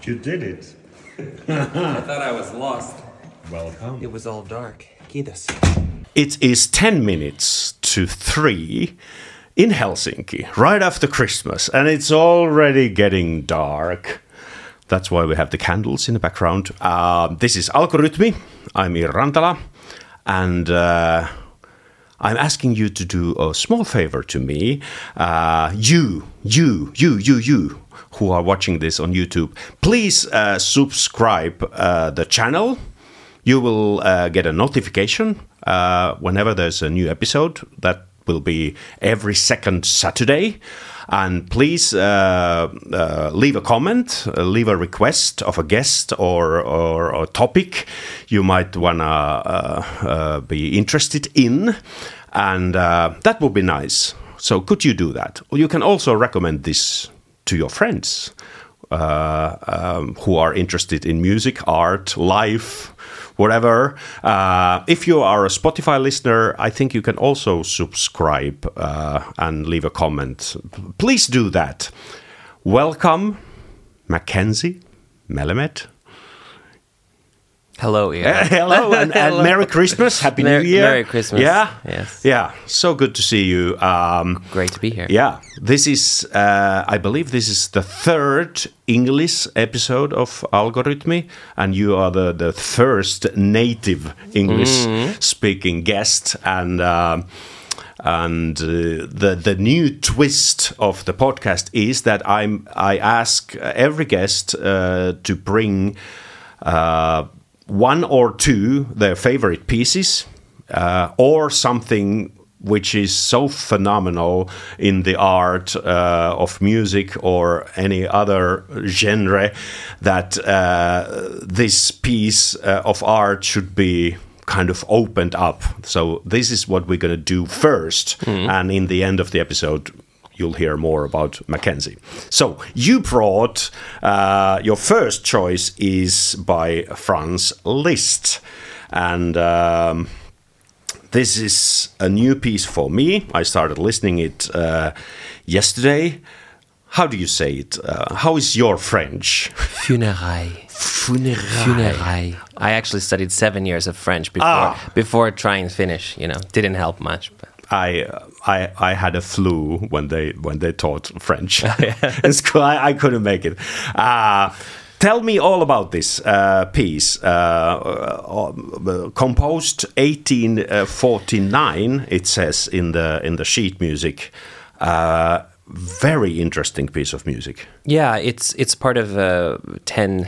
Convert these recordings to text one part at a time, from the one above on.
You did it. I thought I was lost. Welcome. It was all dark. Kiitos. It is 10 minutes to 3 in Helsinki, right after Christmas, and it's already getting dark. That's why we have the candles in the background. This is Algoritmi. I'm Iiro Rantala, and I'm asking you to do a small favor to me. You who are watching this on YouTube, please subscribe the channel. You will get a notification whenever there's a new episode. That will be every second Saturday. And please leave a comment, leave a request of a guest or a topic you might want to be interested in. And that would be nice. So could you do that? Or you can also recommend this to your friends who are interested in music, art, life, whatever. If you are a Spotify listener, I think you can also subscribe and leave a comment. Please do that. Welcome, Mackenzie, Melamed. Hello, Iiro. Hello, and Merry Christmas. Happy New Year. Merry Christmas. Yeah? Yes. Yeah, so good to see you. Great to be here. Yeah, this is, I believe this is the third English episode of Algoritmi, and you are the first native English-speaking guest, and the new twist of the podcast is that I ask every guest to bring one or two their favorite pieces or something which is so phenomenal in the art of music or any other genre that this piece of art should be kind of opened up. So this is what we're going to do first. And in the end of the episode, you'll hear more about Mackenzie. So you brought, your first choice is by Franz Liszt. And this is a new piece for me. I started listening it yesterday. How do you say it? How is your French? Funérailles. Funérailles. I actually studied 7 years of French before trying Finnish. Didn't help much. But. I had a flu when they taught French in school. I couldn't make it. Tell me all about this piece. Composed 1849, it says in the sheet music. Very interesting piece of music. Yeah, it's part of 10.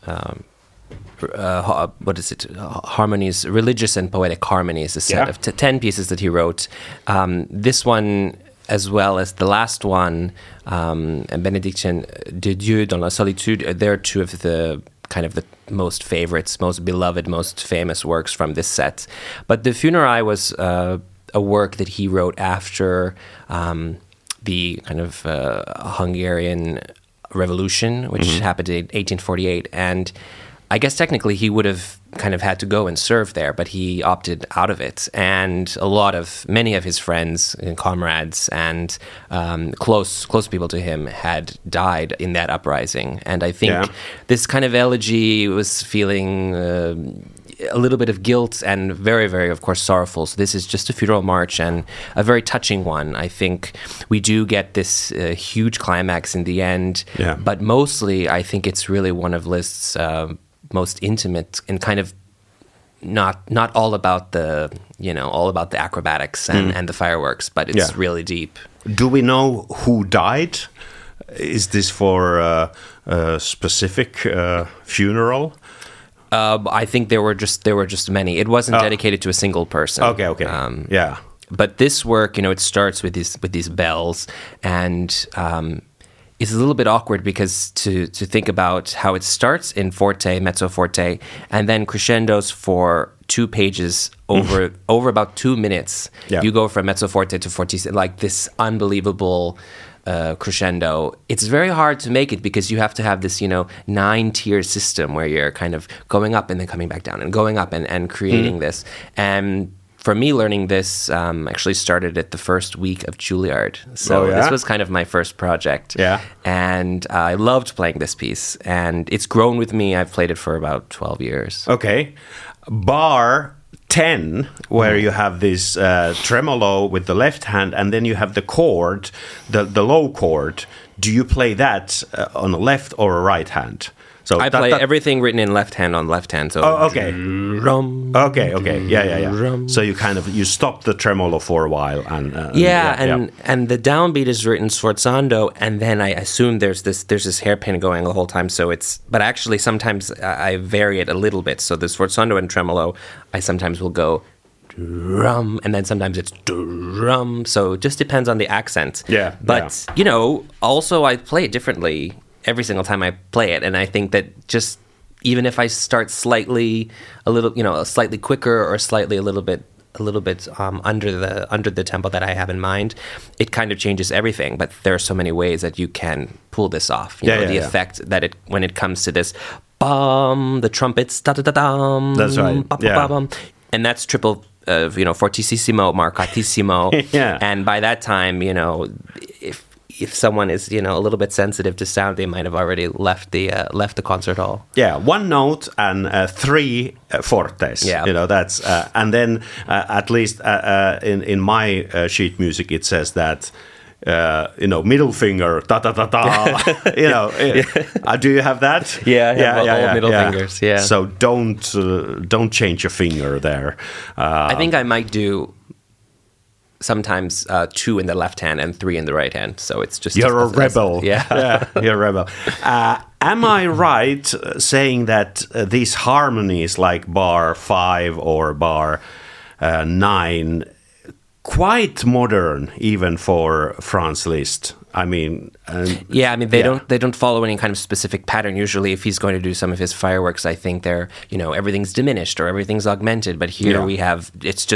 What is it? Harmonies, religious and poetic harmonies, a set of 10 pieces that he wrote. This one, as well as the last one, Benediction de Dieu dans la solitude, they're two of the kind of the most favorites, most beloved, most famous works from this set. But the Funérailles was a work that he wrote after the kind of Hungarian Revolution, which happened in 1848, and I guess technically he would have kind of had to go and serve there, but he opted out of it. And many of his friends and comrades and close people to him had died in that uprising. And I think this kind of elegy was feeling a little bit of guilt and very, very, of course, sorrowful. So this is just a funeral march and a very touching one. I think we do get this huge climax in the end, but mostly I think it's really one of Liszt's most intimate and kind of not all about the acrobatics and the fireworks, but it's really deep. Do we know who died? Is this for a specific funeral? I think there were just many. It wasn't dedicated to a single person. Okay. But this work, it starts with these bells, and it's a little bit awkward because to think about how it starts in forte, mezzo forte, and then crescendos for 2 pages over about 2 minutes. Yeah. You go from mezzo forte to fortissimo, like this unbelievable crescendo. It's very hard to make it because you have to have this 9-tier system where you're kind of going up and then coming back down and going up and creating this. And for me, learning this actually started at the first week of Juilliard. So this was kind of my first project. Yeah. And I loved playing this piece. And it's grown with me. I've played it for about 12 years. Okay. Bar 10, where you have this tremolo with the left hand, and then you have the chord, the low chord. Do you play that on a left or a right hand? So I play everything written in left hand on left hand. So okay. Okay. Yeah. So you stop the tremolo for a while, and and the downbeat is written sforzando, and then I assume there's this hairpin going the whole time. So but actually sometimes I vary it a little bit. So the sforzando and tremolo, I sometimes will go drum, and then sometimes it's drum. So it just depends on the accent. Yeah. But also I play it differently every single time I play it, and I think that just even if I start slightly quicker or slightly a little bit under the tempo that I have in mind, it kind of changes everything. But there are so many ways that you can pull this off. The effect that when it comes to this bum, the trumpets, da da da dum. That's right. And that's triple. Fortissimo, marcatissimo. Yeah. And by that time, if someone is a little bit sensitive to sound, they might have already left the concert hall. Yeah, one note and 3 fortes. Yeah, that's and then at least in my sheet music it says that middle finger da da da da. Do you have that? Yeah, I have all middle fingers. Yeah. So don't change your finger there. I think I might do sometimes 2 in the left hand and 3 in the right hand. So it's just you're a rebel. Yeah, you're a rebel. Am I right saying that these harmonies like bar 5 or bar 9 quite modern even for Franz Liszt? They don't follow any kind of specific pattern. Usually, if he's going to do some of his fireworks, I think they're everything's diminished or everything's augmented. But here we have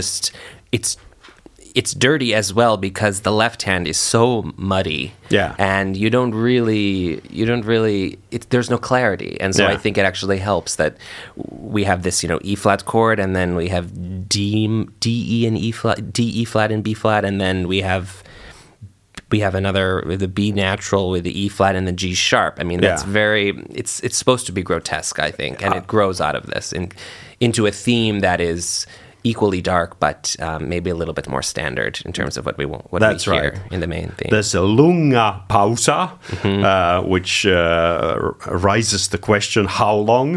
it's dirty as well because the left hand is so muddy. Yeah. And there's no clarity. And so I think it actually helps that we have this, E flat chord, and then we have D, E and E flat, D, E flat and B flat, and then we have another with the B natural with the E flat and the G sharp. That's it's supposed to be grotesque, I think, and it grows out of this into a theme that is equally dark, but maybe a little bit more standard in terms of what we hear in the main theme. There's a lunga pausa, which raises the question, how long?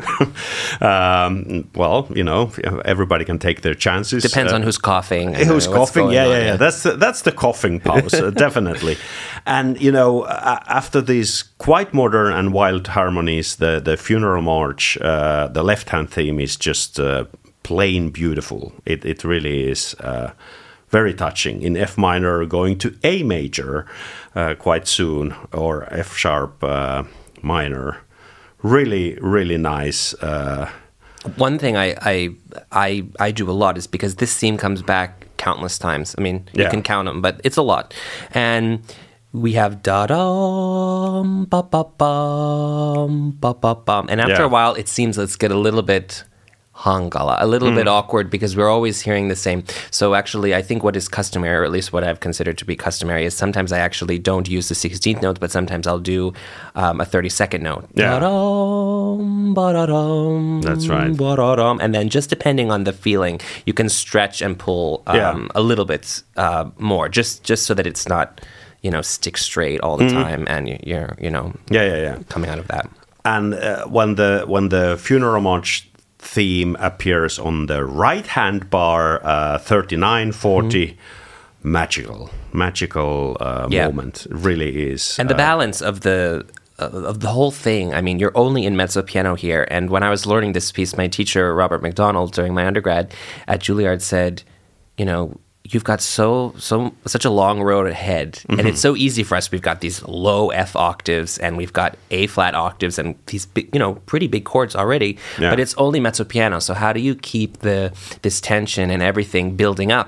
Everybody can take their chances. Depends on who's coughing. Who's coughing? Yeah. That's the coughing pause, definitely. And after these quite modern and wild harmonies, the funeral march, the left-hand theme is just plain beautiful. It really is very touching. In F minor, going to A major quite soon, or F sharp minor. Really, really nice. One thing I do a lot is because this theme comes back countless times. You can count them, but it's a lot. And we have da-dum, ba-ba-bum, ba-ba-bum. And after a while, it seems let's get a little bit hangala, a little bit awkward because we're always hearing the same. So actually, I think what is customary, or at least what I've considered to be customary, is sometimes I actually don't use the 16th note, but sometimes I'll do a 32nd note. Yeah. Ba-dum, ba-da-dum, that's right. Ba-da-dum. And then just depending on the feeling, you can stretch and pull a little bit more, just so that it's not, stick straight all the time, and you're coming out of that. And when the funeral march theme appears on the right hand bar 39-40, magical moment. It really is. And the balance of the whole thing, you're only in mezzo piano here. And when I was learning this piece, my teacher Robert McDonald during my undergrad at Juilliard said, you've got such a long road ahead, and it's so easy for us. We've got these low F octaves, and we've got A flat octaves, and these big, pretty big chords already. Yeah. But it's only mezzo piano. So how do you keep this tension and everything building up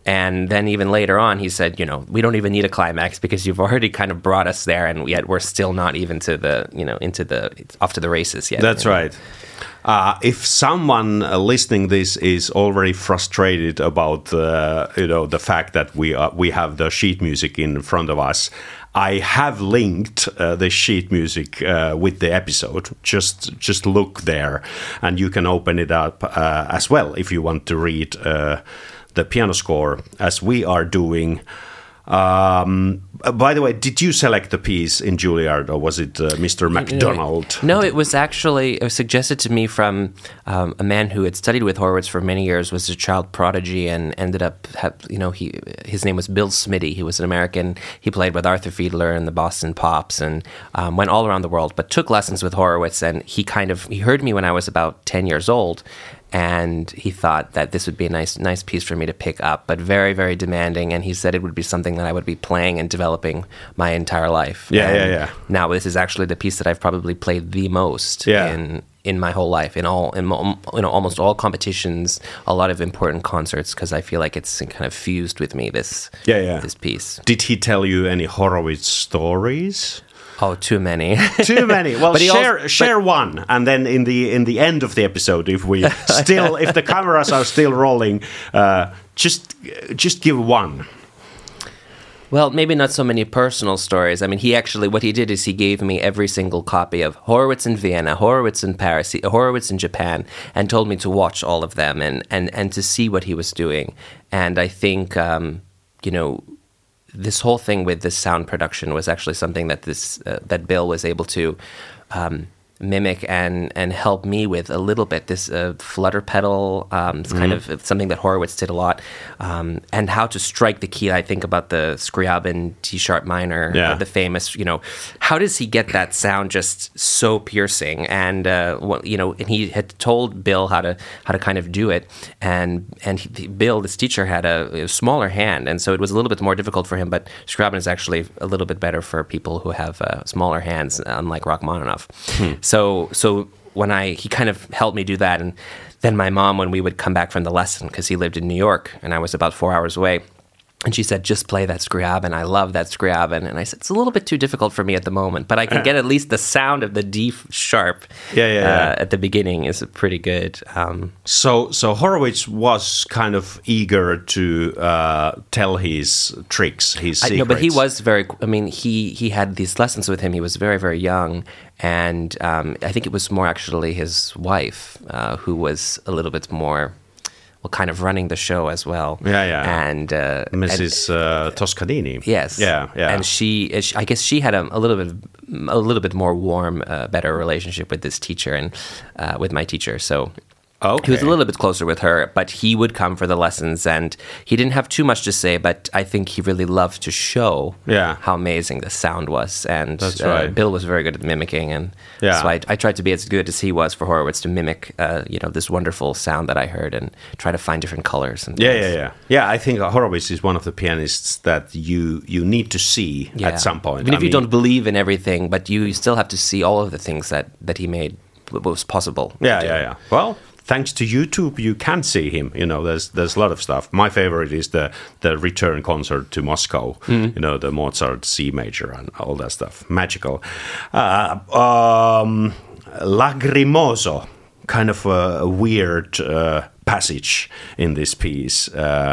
And then even later on, he said, we don't even need a climax because you've already kind of brought us there, and yet we're still not even to the, off to the races yet. That's right. If someone listening this is already frustrated about the fact that we have the sheet music in front of us, I have linked the sheet music with the episode. Just look there, and you can open it up as well if you want to read the piano score as we are doing. By the way, did you select the piece in Juilliard, or was it Mr. MacDonald? No, it was actually suggested to me from a man who had studied with Horowitz for many years, was a child prodigy, and ended up, his name was Bill Smitty. He was an American. He played with Arthur Fiedler and the Boston Pops, and went all around the world, but took lessons with Horowitz. And he heard me when I was about 10 years old. And he thought that this would be a nice piece for me to pick up, but very, very demanding. And he said it would be something that I would be playing and developing my entire life. Yeah. Now this is actually the piece that I've probably played the most in my whole life, in almost all competitions, a lot of important concerts, because I feel like it's kind of fused with me. This piece. Did he tell you any Horowitz stories? Oh, too many. Too many. Well, share one, and then in the end of the episode, if the cameras are still rolling, just give one. Well, maybe not so many personal stories. I mean, what he did is he gave me every single copy of Horowitz in Vienna, Horowitz in Paris, Horowitz in Japan, and told me to watch all of them and to see what he was doing. And I think, this whole thing with this sound production was actually something that that Bill was able to mimic and help me with a little bit. This flutter pedal, it's kind of something that Horowitz did a lot, and how to strike the key. I think about the Scriabin D-sharp minor, the famous. How does he get that sound just so piercing? And and he had told Bill how to kind of do it, and Bill, this teacher, had a smaller hand, and so it was a little bit more difficult for him. But Scriabin is actually a little bit better for people who have smaller hands, unlike Rachmaninoff. So when he kind of helped me do that, and then my mom, when we would come back from the lesson, because he lived in New York and I was about 4 hours away, and she said, just play that Scriabin. I love that Scriabin. And I said, it's a little bit too difficult for me at the moment, but I can get at least the sound of the D sharp at the beginning is pretty good. So Horowitz was kind of eager to tell his tricks, his secrets. No, but he was he had these lessons with him. He was very, very young. And I think it was more actually his wife who was a little bit more... kind of running the show as well. And Mrs. Toscanini. Yes. Yeah. And I guess she had a little bit more warm, better relationship with this teacher and with my teacher. So he was a little bit closer with her, but he would come for the lessons, and he didn't have too much to say, but I think he really loved to show how amazing the sound was. And that's right. Bill was very good at mimicking, and so I tried to be as good as he was for Horowitz to mimic this wonderful sound that I heard and try to find different colors. And I think Horowitz is one of the pianists that you need to see at some point. Even if you don't believe in everything, but you still have to see all of the things that he made was possible. Yeah. Well, thanks to YouTube, you can see him. There's a lot of stuff. My favorite is the return concert to Moscow. The Mozart C major and all that stuff. Magical. Lagrimoso, kind of a weird passage in this piece,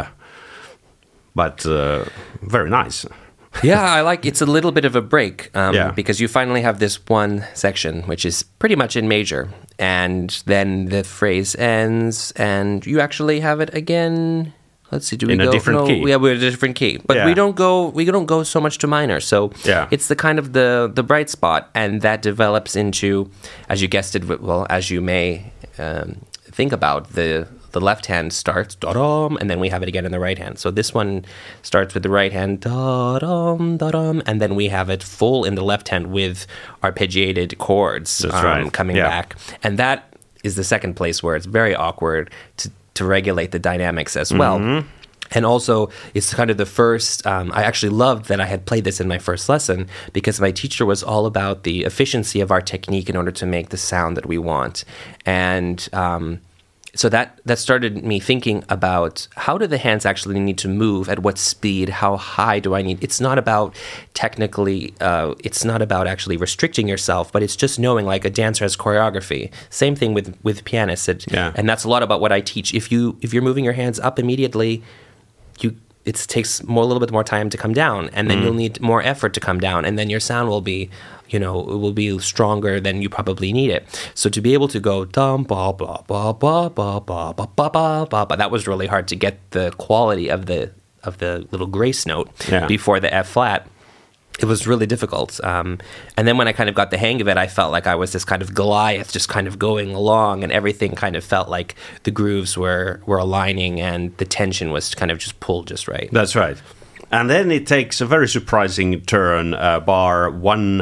but very nice. I like it's a little bit of a break because you finally have this one section which is pretty much in major, and then the phrase ends and you actually have it again. Let's see, in a different key? Yeah, we're in a different key, but we don't go so much to minor. So it's the kind of the bright spot, and that develops into, as you guessed it, as you may think about the left hand starts da-dum, and then we have it again in the right hand. So this one starts with the right hand da-dum, da-dum, and then we have it full in the left hand with arpeggiated chords coming back. And that is the second place where it's very awkward to regulate the dynamics as well. And also, it's kind of the first, I actually loved that I had played this in my first lesson because my teacher was all about the efficiency of our technique in order to make the sound that we want. And so that started me thinking about how do the hands actually need to move, at what speed, how high do I need. It's not about technically, it's not about actually restricting yourself, but it's just knowing, like a dancer has choreography. Same thing with pianists, and that's a lot about what I teach. If you're moving your hands up immediately, it takes a little bit more time to come down, and then you'll need more effort to come down, and then your sound will be, it will be stronger than you probably need it. So to be able to go dum ba ba ba ba ba ba ba ba ba ba, that was really hard to get the quality of the little grace note before the F flat. It was really difficult. And then when I kind of got the hang of it, I felt like I was this kind of Goliath just kind of going along, and everything kind of felt like the grooves were aligning and the tension was kind of just pulled just right. That's right. And then it takes a very surprising turn, bar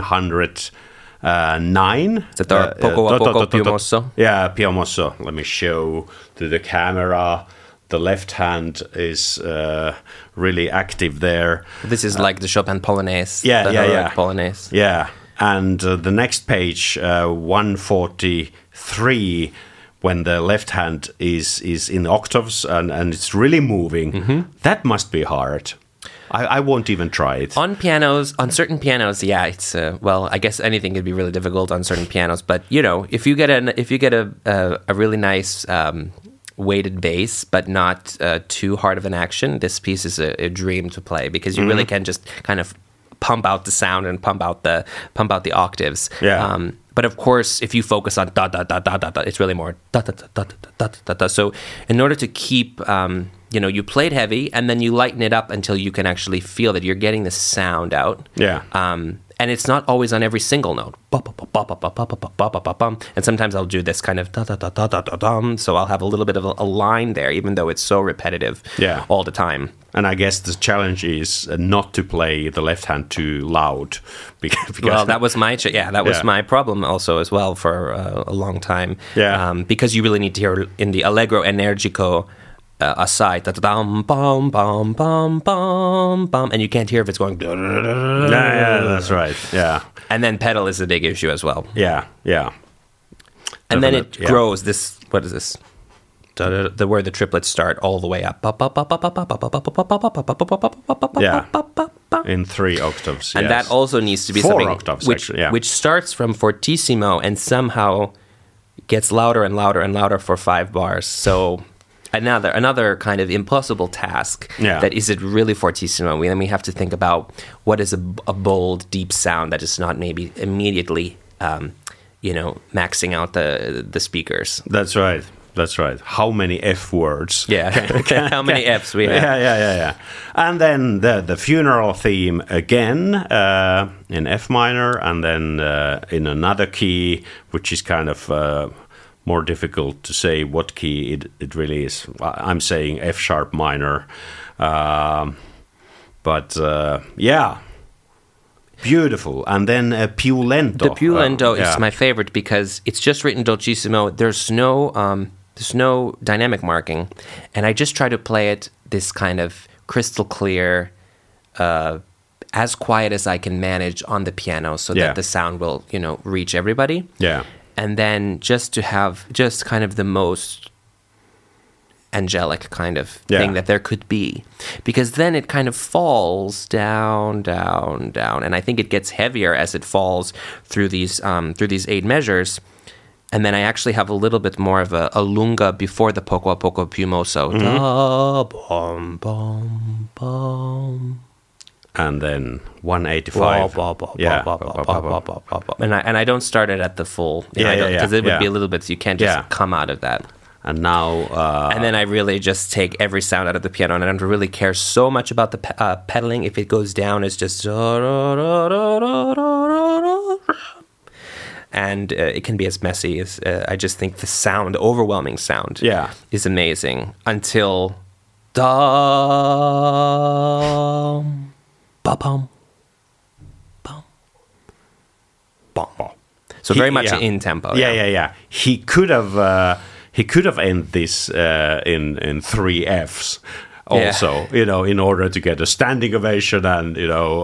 109. Is it poco a poco più mosso? Yeah, più mosso. Let me show to the camera. The left hand is really active there. This is like the Chopin Polonaise. Yeah. Polonaise. Yeah, and the next page, 143, when the left hand is in octaves and it's really moving, that must be hard. I won't even try it. On certain pianos, yeah, it's I guess anything could be really difficult on certain pianos. But if you get a really nice weighted bass, but not too hard of an action, this piece is a dream to play, because you really can just kind of pump out the sound and pump out the octaves. Yeah. But of course, if you focus on da da da da da da, it's really more da da da da da da da. So in order to keep, you played heavy and then you lighten it up until you can actually feel that you're getting the sound out. Yeah. And it's not always on every single note. And sometimes I'll do this kind of da da da da da da dum. So I'll have a little bit of a line there, even though it's so repetitive all the time. And I guess the challenge is not to play the left hand too loud. Because that was my was my problem also as well for a long time. Yeah. Because you really need to hear in the allegro energico aside, bum bum bum bum bum bum, and you can't hear if it's going. Yeah, that's right. Yeah. And then pedal is a big issue as well. Yeah. And then it grows. This, what is this? Where the triplets start all the way up. Yeah. In 3 octaves. And that also needs to be 4 something octaves, which starts from fortissimo and somehow gets louder and louder and louder for 5 bars. So another kind of impossible task. That is it really fortissimo? Then we have to think about what is a bold, deep sound that is not maybe immediately, maxing out the speakers. That's right. How many F words? Yeah. How many Fs we have? Yeah. And then the funeral theme again in F minor, and then in another key, which is kind of more difficult to say what key it really is. I'm saying F sharp minor. Beautiful. And then più lento. The più lento is my favorite because it's just written dolcissimo. There's no dynamic marking, and I just try to play it this kind of crystal clear, as quiet as I can manage on the piano, so that the sound will reach everybody. Yeah. And then just to have just kind of the most angelic kind of thing that there could be, because then it kind of falls down, down, down, and I think it gets heavier as it falls through these 8 measures. And then I actually have a little bit more of a lunga before the poco a poco più mosso. Da, bum, bum, bum. And then 185. And I don't start it at the full. Because it would be a little bit, so you can't just come out of that. And now... and then I really just take every sound out of the piano, and I don't really care so much about the pedaling. If it goes down, it's just... And it can be as messy as... I just think the sound, the overwhelming sound, is amazing. Until... Dum, ba-bum, bum, bum. So very much in tempo. Yeah. He could have ended this in 3 Fs. also, in order to get a standing ovation and,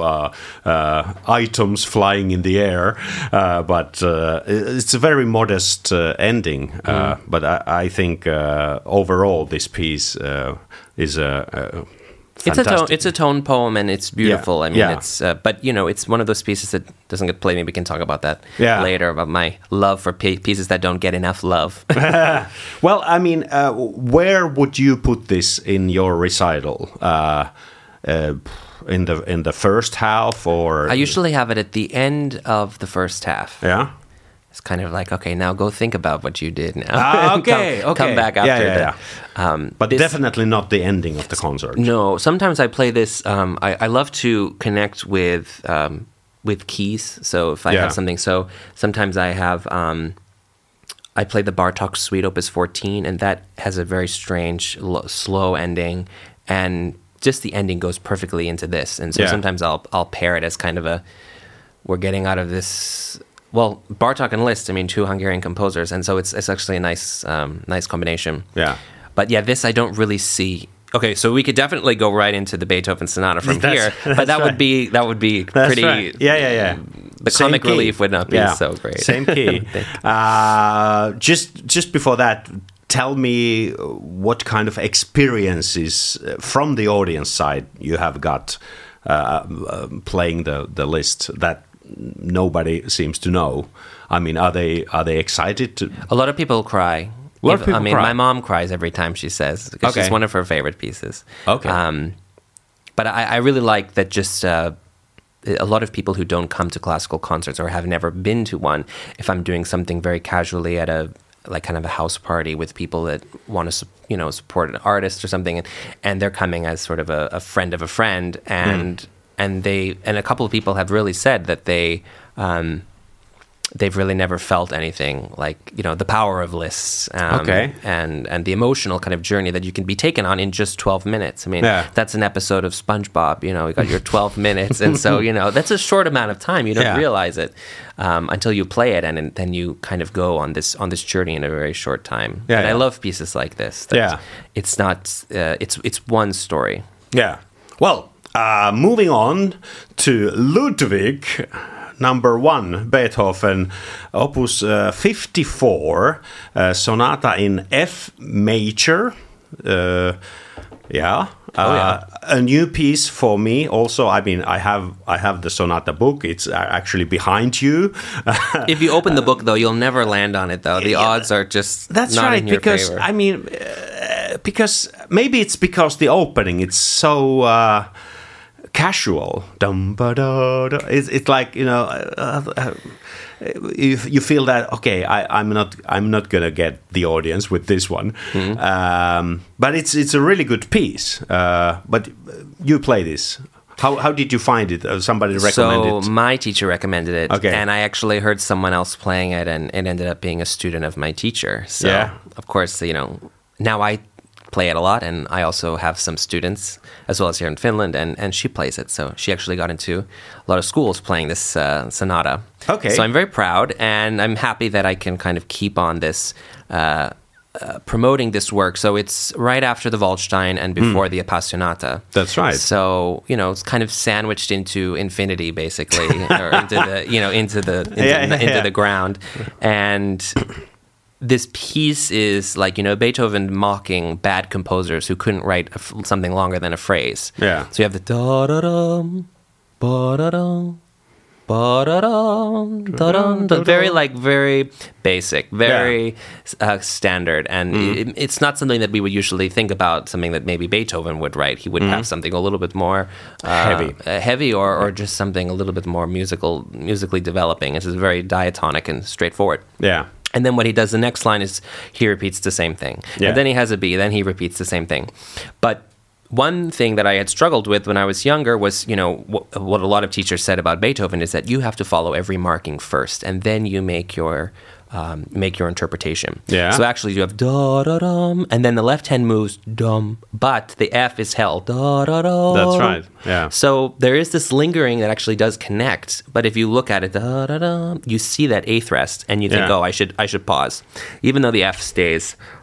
items flying in the air. But it's a very modest ending. But I think overall this piece is a fantastic. It's a tone poem, and it's beautiful. I mean, it's but it's one of those pieces that doesn't get played. Maybe we can talk about that later, about my love for pieces that don't get enough love. Well, I mean, where would you put this in your recital? In the first half, or I usually have it at the end of the first half. Yeah. It's kind of like, okay, now go think about what you did now. Come back after that. But definitely not the ending of the concert. No, sometimes I play this. I love to connect with keys. So if I have something, so sometimes I have. I play the Bartók Suite Opus 14, and that has a very strange, slow ending, and just the ending goes perfectly into this. And so sometimes I'll pair it as kind of we're getting out of this. Well, Bartók and Liszt, I mean, two Hungarian composers, and so it's actually a nice combination. Yeah. But this I don't really see. Okay, so we could definitely go right into the Beethoven Sonata from here, but that would be pretty. Right. Yeah. The Same comic key. relief would not be so great. Same key. Just before that, tell me what kind of experiences from the audience side you have got playing the Liszt that nobody seems to know. I mean, are they excited to? A lot of people cry. I mean, my mom cries every time she says, because it's one of her favorite pieces. Okay. But I really like that. Just a lot of people who don't come to classical concerts or have never been to one, if I'm doing something very casually at a kind of a house party with people that want to support an artist or something, and they're coming as sort of a friend of a friend, and a couple of people have really said that they've really never felt anything like the power of Liszt, and the emotional kind of journey that you can be taken on in just 12 minutes. I mean, that's an episode of SpongeBob. You got your 12 minutes, and so that's a short amount of time. You don't realize it until you play it, and then you kind of go on this journey in a very short time. And I love pieces like this. It's not. It's one story. Yeah. Well, moving on to Ludwig. Number 1, Beethoven, Opus 54, Sonata in F major. A new piece for me. Also, I mean, I have the Sonata book. It's actually behind you. If you open the book, though, you'll never land on it. Though the odds are just that's not right. in your Because favor. I mean, because maybe it's because the opening it's so. Casual, it's like you feel that I'm not gonna get the audience with this one, but it's a really good piece. But you play this. How did you find it? Somebody recommended it? So my teacher recommended it, Okay. and I actually heard someone else playing it, and it ended up being a student of my teacher. So of course, now I play it a lot, and I also have some students as well as here in Finland, and she plays it. So she actually got into a lot of schools playing this sonata. Okay. So I'm very proud, and I'm happy that I can kind of keep on this promoting this work. So it's right after the Waldstein and before the Appassionata. That's right. So it's kind of sandwiched into infinity, basically, or into the into the ground, and this piece is like, Beethoven mocking bad composers who couldn't write something longer than a phrase. Yeah. So you have the da-da-dum, ba-da-dum, ba-da-dum, da-dum, very basic, very standard. And it's not something that we would usually think about, something that maybe Beethoven would write. He would have something a little bit more heavy or just something a little bit more musically developing. It's very diatonic and straightforward. Yeah. And then what he does, the next line is he repeats the same thing. Yeah. And then he has a B, then he repeats the same thing. But one thing that I had struggled with when I was younger was, what a lot of teachers said about Beethoven is that you have to follow every marking first, and then you make your interpretation. Yeah. So actually you have da-da-dum, and then the left hand moves dum, but the F is held. Da-da-dum. That's right. Yeah. So there is this lingering that actually does connect, but if you look at it, da-da-dum, you see that eighth rest, and you think, I should pause, even though the F stays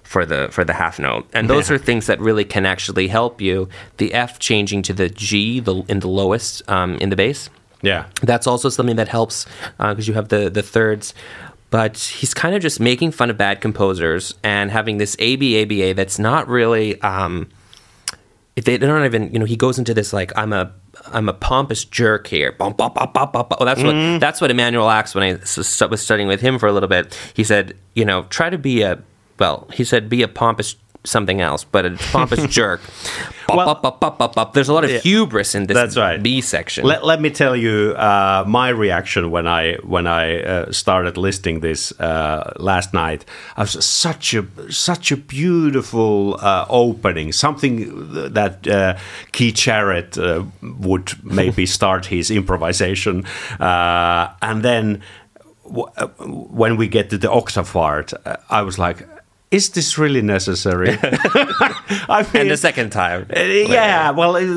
for the half note, and those are things that really can actually help you. The F changing to the G, in the lowest in the bass. Yeah, that's also something that helps because you have the thirds. But he's kind of just making fun of bad composers and having this ABA that's not really. They don't even, he goes into this like, I'm a pompous jerk here. Bum, bum, bum, bum, bum, bum. Oh, that's what Emanuel Ax, when I was studying with him for a little bit, he said, try to be be a pompous something else, but a pompous jerk. There's a lot of hubris in this that's right. B section. Let me tell you my reaction when I started listening this last night. I was such a beautiful opening, something that Keith Jarrett would maybe start his improvisation, and then when we get to the octave part, I was like, is this really necessary? I mean, and the second time, yeah. Well, I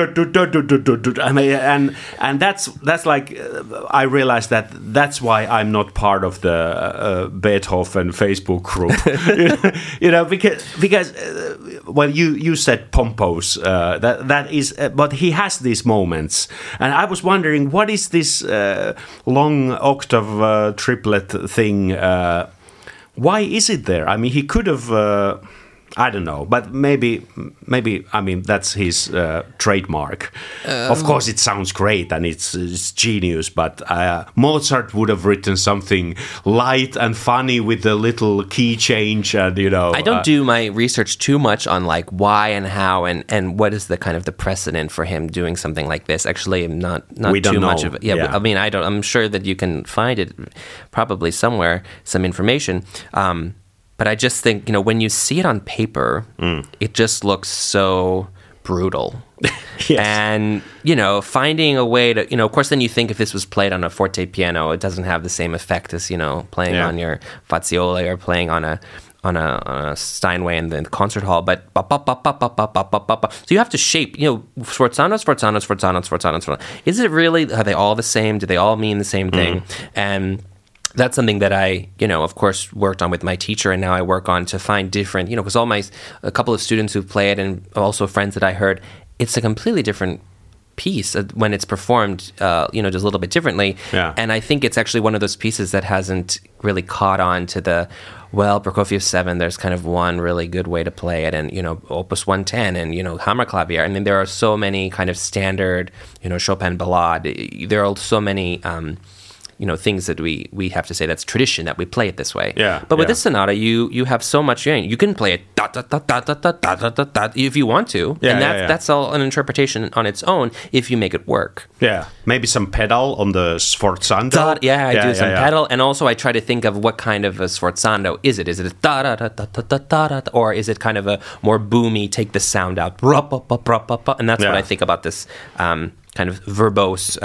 mean, and that's like I realized that's why I'm not part of the Beethoven Facebook group. because well, you said pompous. That is, but he has these moments, and I was wondering what is this long octave triplet thing. Why is it there? I mean, he could have, I don't know, but maybe, I mean, that's his trademark. Of course, it sounds great and it's genius, but Mozart would have written something light and funny with a little key change and, I don't do my research too much on, like, why and how and what is the kind of the precedent for him doing something like this. Actually, not too much of it. Yeah, I mean, I'm sure that you can find it probably somewhere, some information. But I just think, when you see it on paper, it just looks so brutal. Yes. And, finding a way to, of course, then you think if this was played on a forte piano, it doesn't have the same effect as, playing on your Fazioli or playing on a Steinway in the concert hall. But so you have to shape, sforzanos. Is it really, are they all the same? Do they all mean the same thing? And that's something that I, of course, worked on with my teacher, and now I work on to find different, because a couple of students who play it, and also friends that I heard, it's a completely different piece when it's performed, just a little bit differently. Yeah. And I think it's actually one of those pieces that hasn't really caught on to Prokofiev 7, there's kind of one really good way to play it, and, Opus 110, and, Hammerklavier. I mean, there are so many kind of standard, Chopin ballade. There are so many... things that we have to say that's tradition, that we play it this way. Yeah. But with this sonata, you have so much. You can play it da da da da da da da da da if you want to, and that's all an interpretation on its own if you make it work. Yeah, maybe some pedal on the sforzando. I do some pedal, and also I try to think of what kind of a sforzando is it? Is it a da da da da da da da, or is it kind of a more boomy, take the sound out, and that's what I think about this kind of verbose.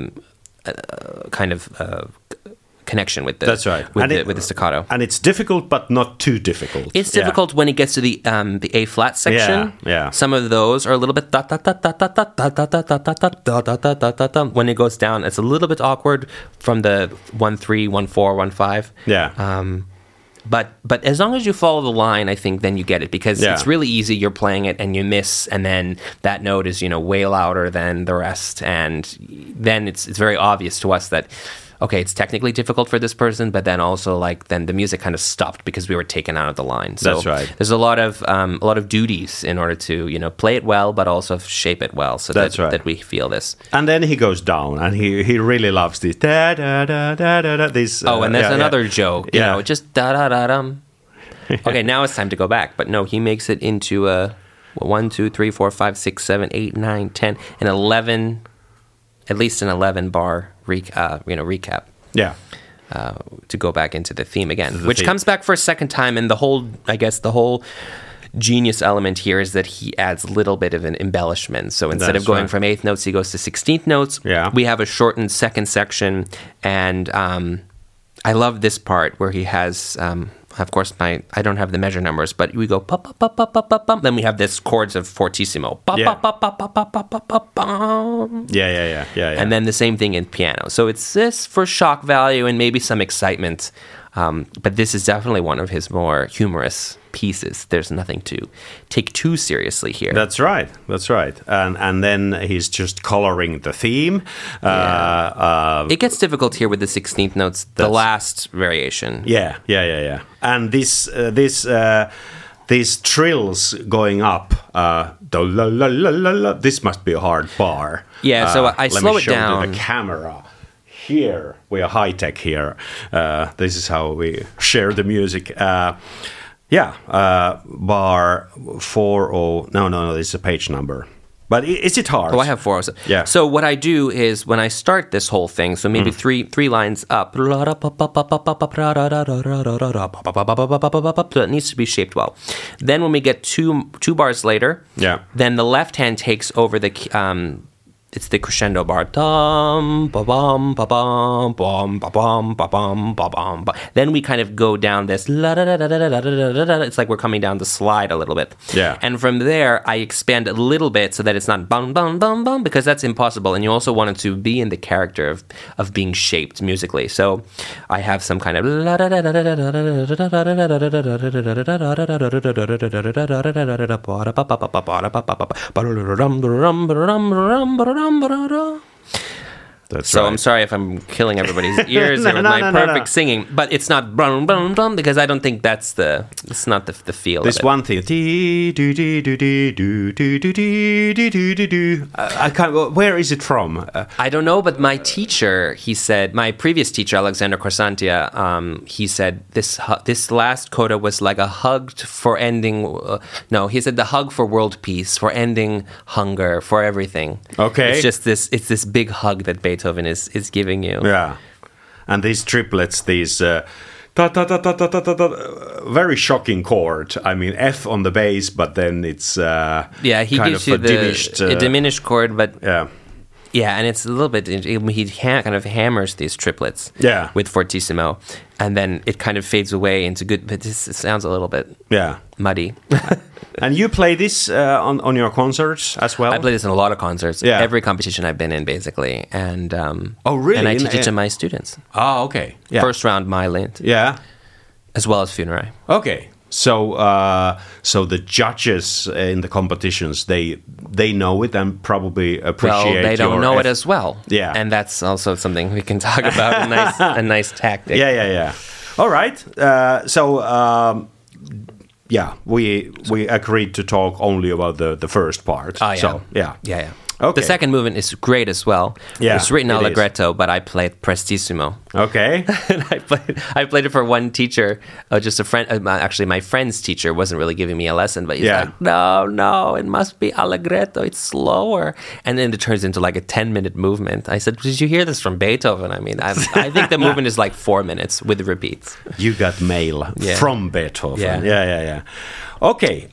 Kind of connection with the that's right with the staccato, and it's difficult but not too difficult. It's difficult when it gets to the A flat section. Yeah. Some of those are a little bit da da da da da da da da da da da da da da da da da. When it goes down, it's a little bit awkward from the 1-3, 1-4, 1-5. Yeah. But as long as you follow the line, I think then you get it, because it's really easy. You're playing it and you miss, and then that note is way louder than the rest, and then it's very obvious to us that okay, it's technically difficult for this person, but then also then the music kind of stopped because we were taken out of the line. So that's right. There's a lot of duties in order to play it well, but also shape it well, so that we feel this. And then he goes down, and he really loves this da da da da da da. This and there's another joke, just da da da dum. Okay, now it's time to go back, but no, he makes it into a 1, 2, 3, 4, 5, 6, 7, 8, 9, 10, and 11. At least an 11 bar recap. Yeah. To go back into the theme again, which comes back for a second time, and the whole genius element here is that he adds a little bit of an embellishment. So instead of going from 8th notes, he goes to 16th notes. Yeah. We have a shortened second section, and I love this part where he has. Of course, I don't have the measure numbers, but we go pop pop pop pop pop pop pop. Then we have this chords of fortissimo. Pop pop pop pop pop pop pop pop pop. Yeah. And then the same thing in piano. So it's this for shock value and maybe some excitement. But this is definitely one of his more humorous pieces. There's nothing to take too seriously here. That's right. And then he's just coloring the theme. It gets difficult here with the 16th notes, the last variation. Yeah. And these trills going up, this must be a hard bar. Yeah, so I slow it down. Let me show to the camera. Here, we are high-tech here. This is how we share the music. Bar 40... No, this is a page number. But is it hard? Oh, I have 4. Yeah. So what I do is when I start this whole thing, so maybe three lines up, it needs to be shaped well. Then when we get two bars later, then the left hand takes over the it's the crescendo bar. Dum ba bum ba bum bum ba bum ba bum ba bum. Then we kind of go down this. It's like we're coming down the slide a little bit. Yeah. And from there, I expand a little bit so that it's not bum bum bum bum, because that's impossible. And you also want it to be in the character of being shaped musically. So I have some kind of. Right. I'm sorry if I'm killing everybody's ears with my perfect singing, but it's not brum brum brum, because I don't think it's not the feel. This of it. one thing. I can't. Where is it from? I don't know, but my teacher, my previous teacher, Alexander Korsantia, he said this last coda was like a hug for ending. He said the hug for world peace, for ending hunger, for everything. Okay, it's just this big hug that Beethoven is giving you. Yeah, and these triplets, these very shocking chord. I mean, F on the bass, but then it's he gives you a diminished chord, but and it's a little bit. He kind of hammers these triplets with fortissimo, and then it kind of fades away into good. But it sounds a little bit muddy. And you play this on your concerts as well? I play this in a lot of concerts. Yeah. Every competition I've been in, basically. And really? And I teach it to my students. Oh, okay. Yeah. First round, My Lind. Yeah. As well as Funerai. Okay. So the judges in the competitions, they know it and probably appreciate. Well, they don't know it as well. Yeah. And that's also something we can talk about. a nice tactic. Yeah. All right. We agreed to talk only about the first part. Oh, yeah. So, yeah. Okay. The second movement is great as well. Yeah, it's written allegretto, but I played prestissimo. Okay. And I played it for one teacher, just a friend. Actually, my friend's teacher wasn't really giving me a lesson, but he's like, no, it must be allegretto. It's slower. And then it turns into like a 10-minute movement. I said, did you hear this from Beethoven? I mean, I think the movement is like 4 minutes with repeats. You got mail from Beethoven. Yeah. Okay.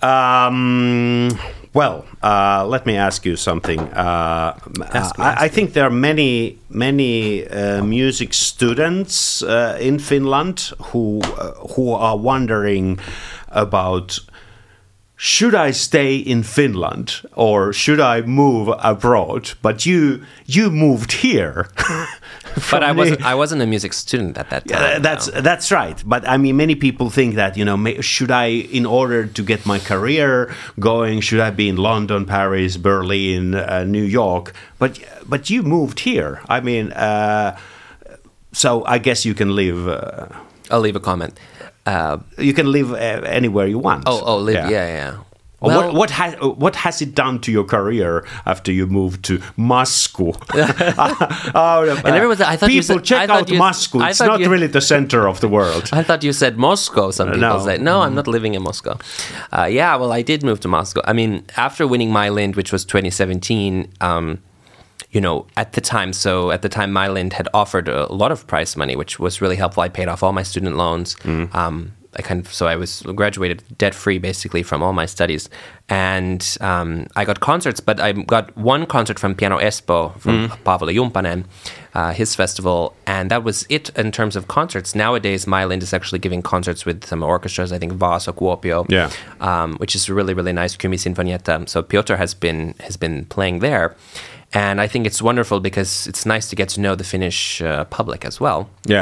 Well, let me ask you something. I think there are many music students in Finland who are wondering about, should I stay in Finland or should I move abroad? But you moved here. But I wasn't a music student at that time. That's right. But I mean, many people think that, should I, in order to get my career going, should I be in London, Paris, Berlin, New York? But you moved here. I mean, so I guess you can live. I'll leave a comment. You can live anywhere you want. Live. Yeah. Well, what has it done to your career after you moved to Moscow? And everyone, I thought people check out Moscow. It's not really the center of the world. I thought you said Moscow. Some people say, no, I'm not living in Moscow. Well, I did move to Moscow. I mean, after winning My Lind, which was 2017, at the time, My Lind had offered a lot of prize money, which was really helpful. I paid off all my student loans. I was graduated debt-free basically from all my studies, and I got concerts. But I got one concert from Piano Espoo from Paavali Jumpanen, his festival, and that was it in terms of concerts. Nowadays, My Lind is actually giving concerts with some orchestras. I think Vaasa, Kuopio, which is really really nice. Kymi Sinfonietta. So Piotr has been playing there. And I think it's wonderful because it's nice to get to know the Finnish public as well. Yeah.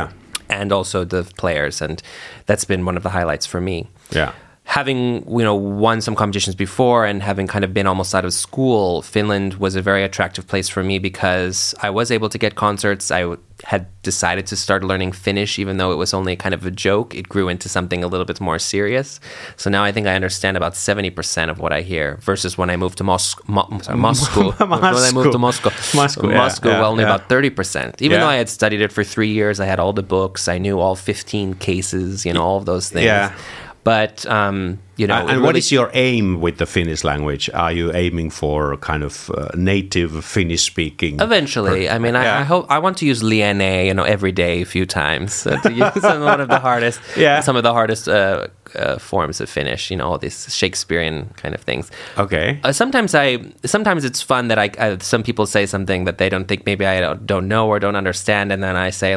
and also the players, and that's been one of the highlights for me. Yeah. Having, won some competitions before and having kind of been almost out of school, Finland was a very attractive place for me because I was able to get concerts. I had decided to start learning Finnish, even though it was only kind of a joke. It grew into something a little bit more serious. So now I think I understand about 70% of what I hear versus when I moved to Moscow. When I moved to Moscow, only about 30%. Even though I had studied it for 3 years, I had all the books, I knew all 15 cases, all of those things. Yeah. But, and really, what is your aim with the Finnish language? Are you aiming for kind of native Finnish speaking? Eventually. I hope I want to use liene, every day a few times to use one of the hardest, some of the hardest forms of Finnish, all these Shakespearean kind of things. Okay. Sometimes it's fun that some people say something that they don't think maybe I don't know or don't understand. And then I say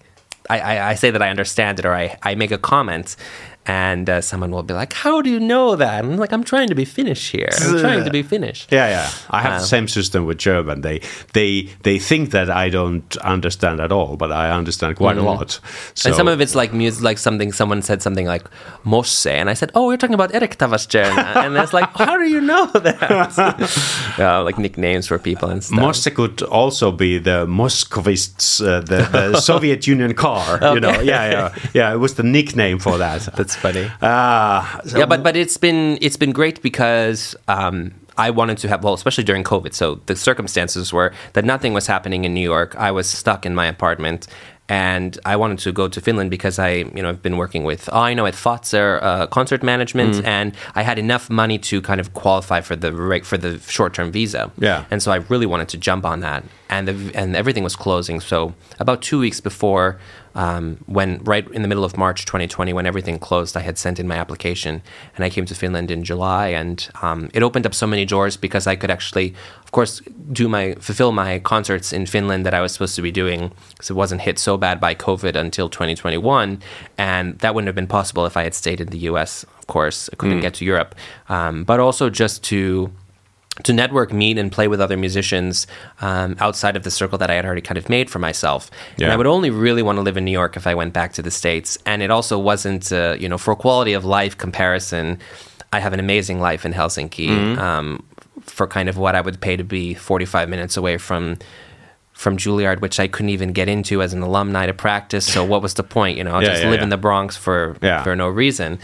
I say that I understand it, or I make a comment. And someone will be like, how do you know that? And I'm like, I'm trying to be Finnish here. I'm trying to be Finnish. Yeah. I have the same system with German. They think that I don't understand at all, but I understand quite a lot. So. And some of it's like music, like someone said something like Mosse. And I said, oh, you're talking about Erik Tavastjerna. And it's like, how do you know that? Like nicknames for people and stuff. Mosse could also be the Moskvist's, the Soviet Union car. Okay. Yeah. It was the nickname for that. That's funny. But it's been great because I wanted to have, especially during COVID. So the circumstances were that nothing was happening in New York. I was stuck in my apartment, and I wanted to go to Finland because I've been working with Aino at Fazer concert management, and I had enough money to kind of qualify for the short-term visa. Yeah. And so I really wanted to jump on that, and everything was closing. So about 2 weeks before. When right in the middle of March 2020, when everything closed, I had sent in my application, and I came to Finland in July, and it opened up so many doors because I could actually, of course, fulfill my concerts in Finland that I was supposed to be doing, because it wasn't hit so bad by COVID until 2021, and that wouldn't have been possible if I had stayed in the US. Of course, I couldn't get to Europe, but also just to network, meet, and play with other musicians outside of the circle that I had already kind of made for myself. Yeah. And I would only really want to live in New York if I went back to the States. And it also wasn't, for a quality of life comparison, I have an amazing life in Helsinki for kind of what I would pay to be 45 minutes away from Juilliard, which I couldn't even get into as an alumni to practice. So what was the point? I'll just live in the Bronx for no reason.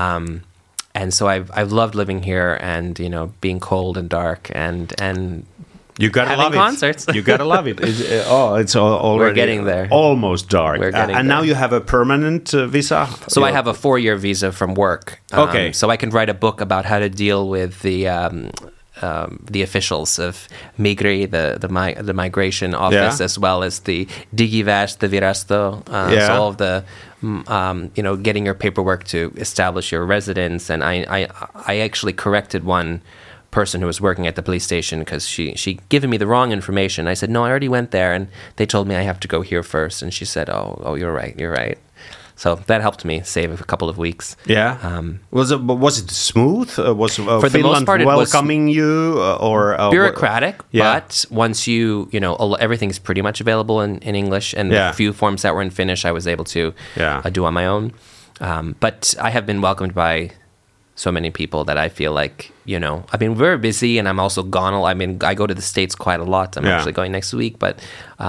And so I've loved living here, and being cold and dark, and you gotta having love concerts. You gotta love it. It's already we're getting there. Almost dark. We're getting and there. Now you have a permanent visa. So I have a 4-year visa from work. Okay. So I can write a book about how to deal with the officials of Migri, the migration office, as well as the Digiväestövirasto, so all of the getting your paperwork to establish your residence. And I actually corrected one person who was working at the police station because she given me the wrong information. I said, no, I already went there, and they told me I have to go here first. And she said, oh, you're right. So that helped me save a couple of weeks. Yeah. Was it smooth? Was for Finland the most part, welcoming you? Or bureaucratic, but once everything's pretty much available in English, and the few forms that were in Finnish I was able to do on my own. But I have been welcomed by so many people that I feel like, I've been very busy, and I'm also gone. I go to the States quite a lot. I'm actually going next week, but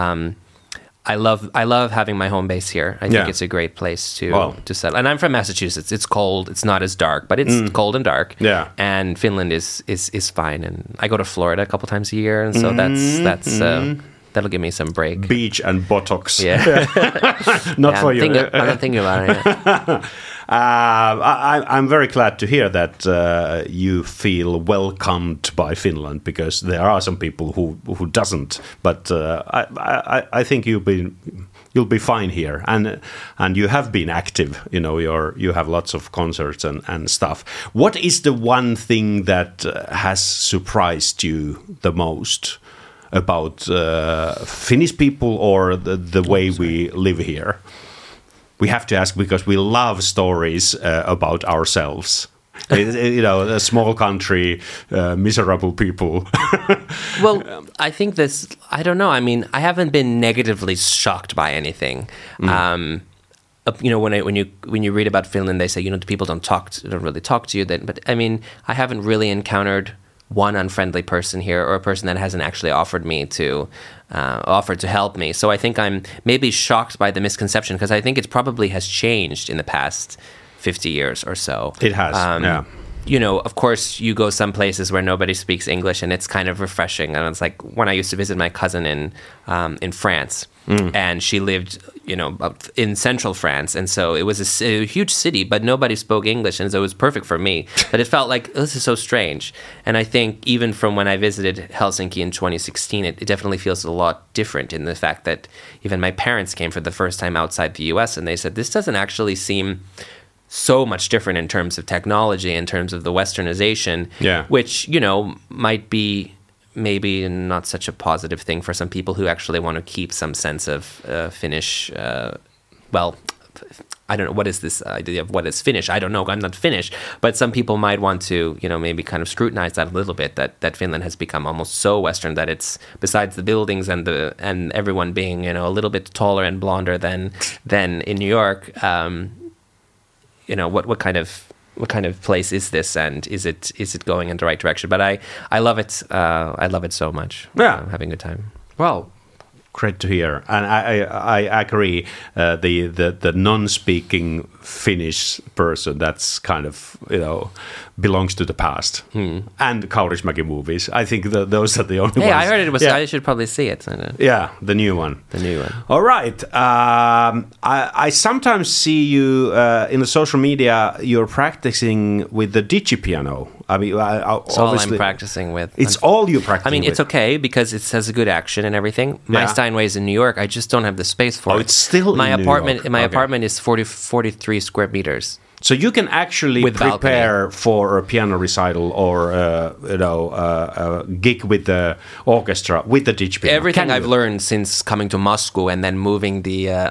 I love having my home base here. I think it's a great place to settle. And I'm from Massachusetts. It's cold. It's not as dark, but it's cold and dark. Yeah. And Finland is fine. And I go to Florida a couple times a year, and so that's that'll give me some break. Beach and Botox. Yeah. Not for you. I'm not thinking about it. I'm very glad to hear that you feel welcomed by Finland, because there are some people who doesn't. But I think you'll be fine here, and you have been active. You have lots of concerts and stuff. What is the one thing that has surprised you the most about Finnish people, or the way we live here? We have to ask because we love stories about ourselves. A small country, miserable people. Well, I think I don't know. I mean, I haven't been negatively shocked by anything. when you read about Finland, they say the people don't really talk to you. But I mean, I haven't really encountered one unfriendly person here, or a person that hasn't actually offered to help me. So I think I'm maybe shocked by the misconception, because I think it probably has changed in the past 50 years or so. It has, yeah. Of course, you go some places where nobody speaks English, and it's kind of refreshing. And it's like when I used to visit my cousin in France, and she lived, in central France, and so it was a huge city, but nobody spoke English, and so it was perfect for me. But it felt like, this is so strange. And I think even from when I visited Helsinki in 2016, it definitely feels a lot different in the fact that even my parents came for the first time outside the US, and they said, this doesn't actually seem so much different in terms of technology, in terms of the westernization, which, might be maybe not such a positive thing for some people who actually want to keep some sense of Finnish, I don't know, what is this idea of what is Finnish? I don't know, I'm not Finnish, but some people might want to, maybe kind of scrutinize that a little bit, that Finland has become almost so Western that it's, besides the buildings and everyone being, a little bit taller and blonder than in New York, what kind of place is this, and is it going in the right direction? But I love it. I love it so much. Yeah, having a good time. Well, great to hear, and I agree. The non-speaking Finnish person, that's kind of belongs to the past. And Kaurismäki movies. I think those are the only ones. Yeah, I heard it was. Yeah. I should probably see it. Yeah, the new one. The new one. All right. I sometimes see you in the social media. You're practicing with the digipiano. I mean, it's all I'm practicing with. It's all you practice. I mean, it's okay because it has a good action and everything. My Steinway's in New York. I just don't have the space for it. It's still my in apartment. New York. My apartment is 43 square meters. So you can actually prepare for a piano recital or a gig with the orchestra with the digipiano. Everything I've learned since coming to Moscow and then moving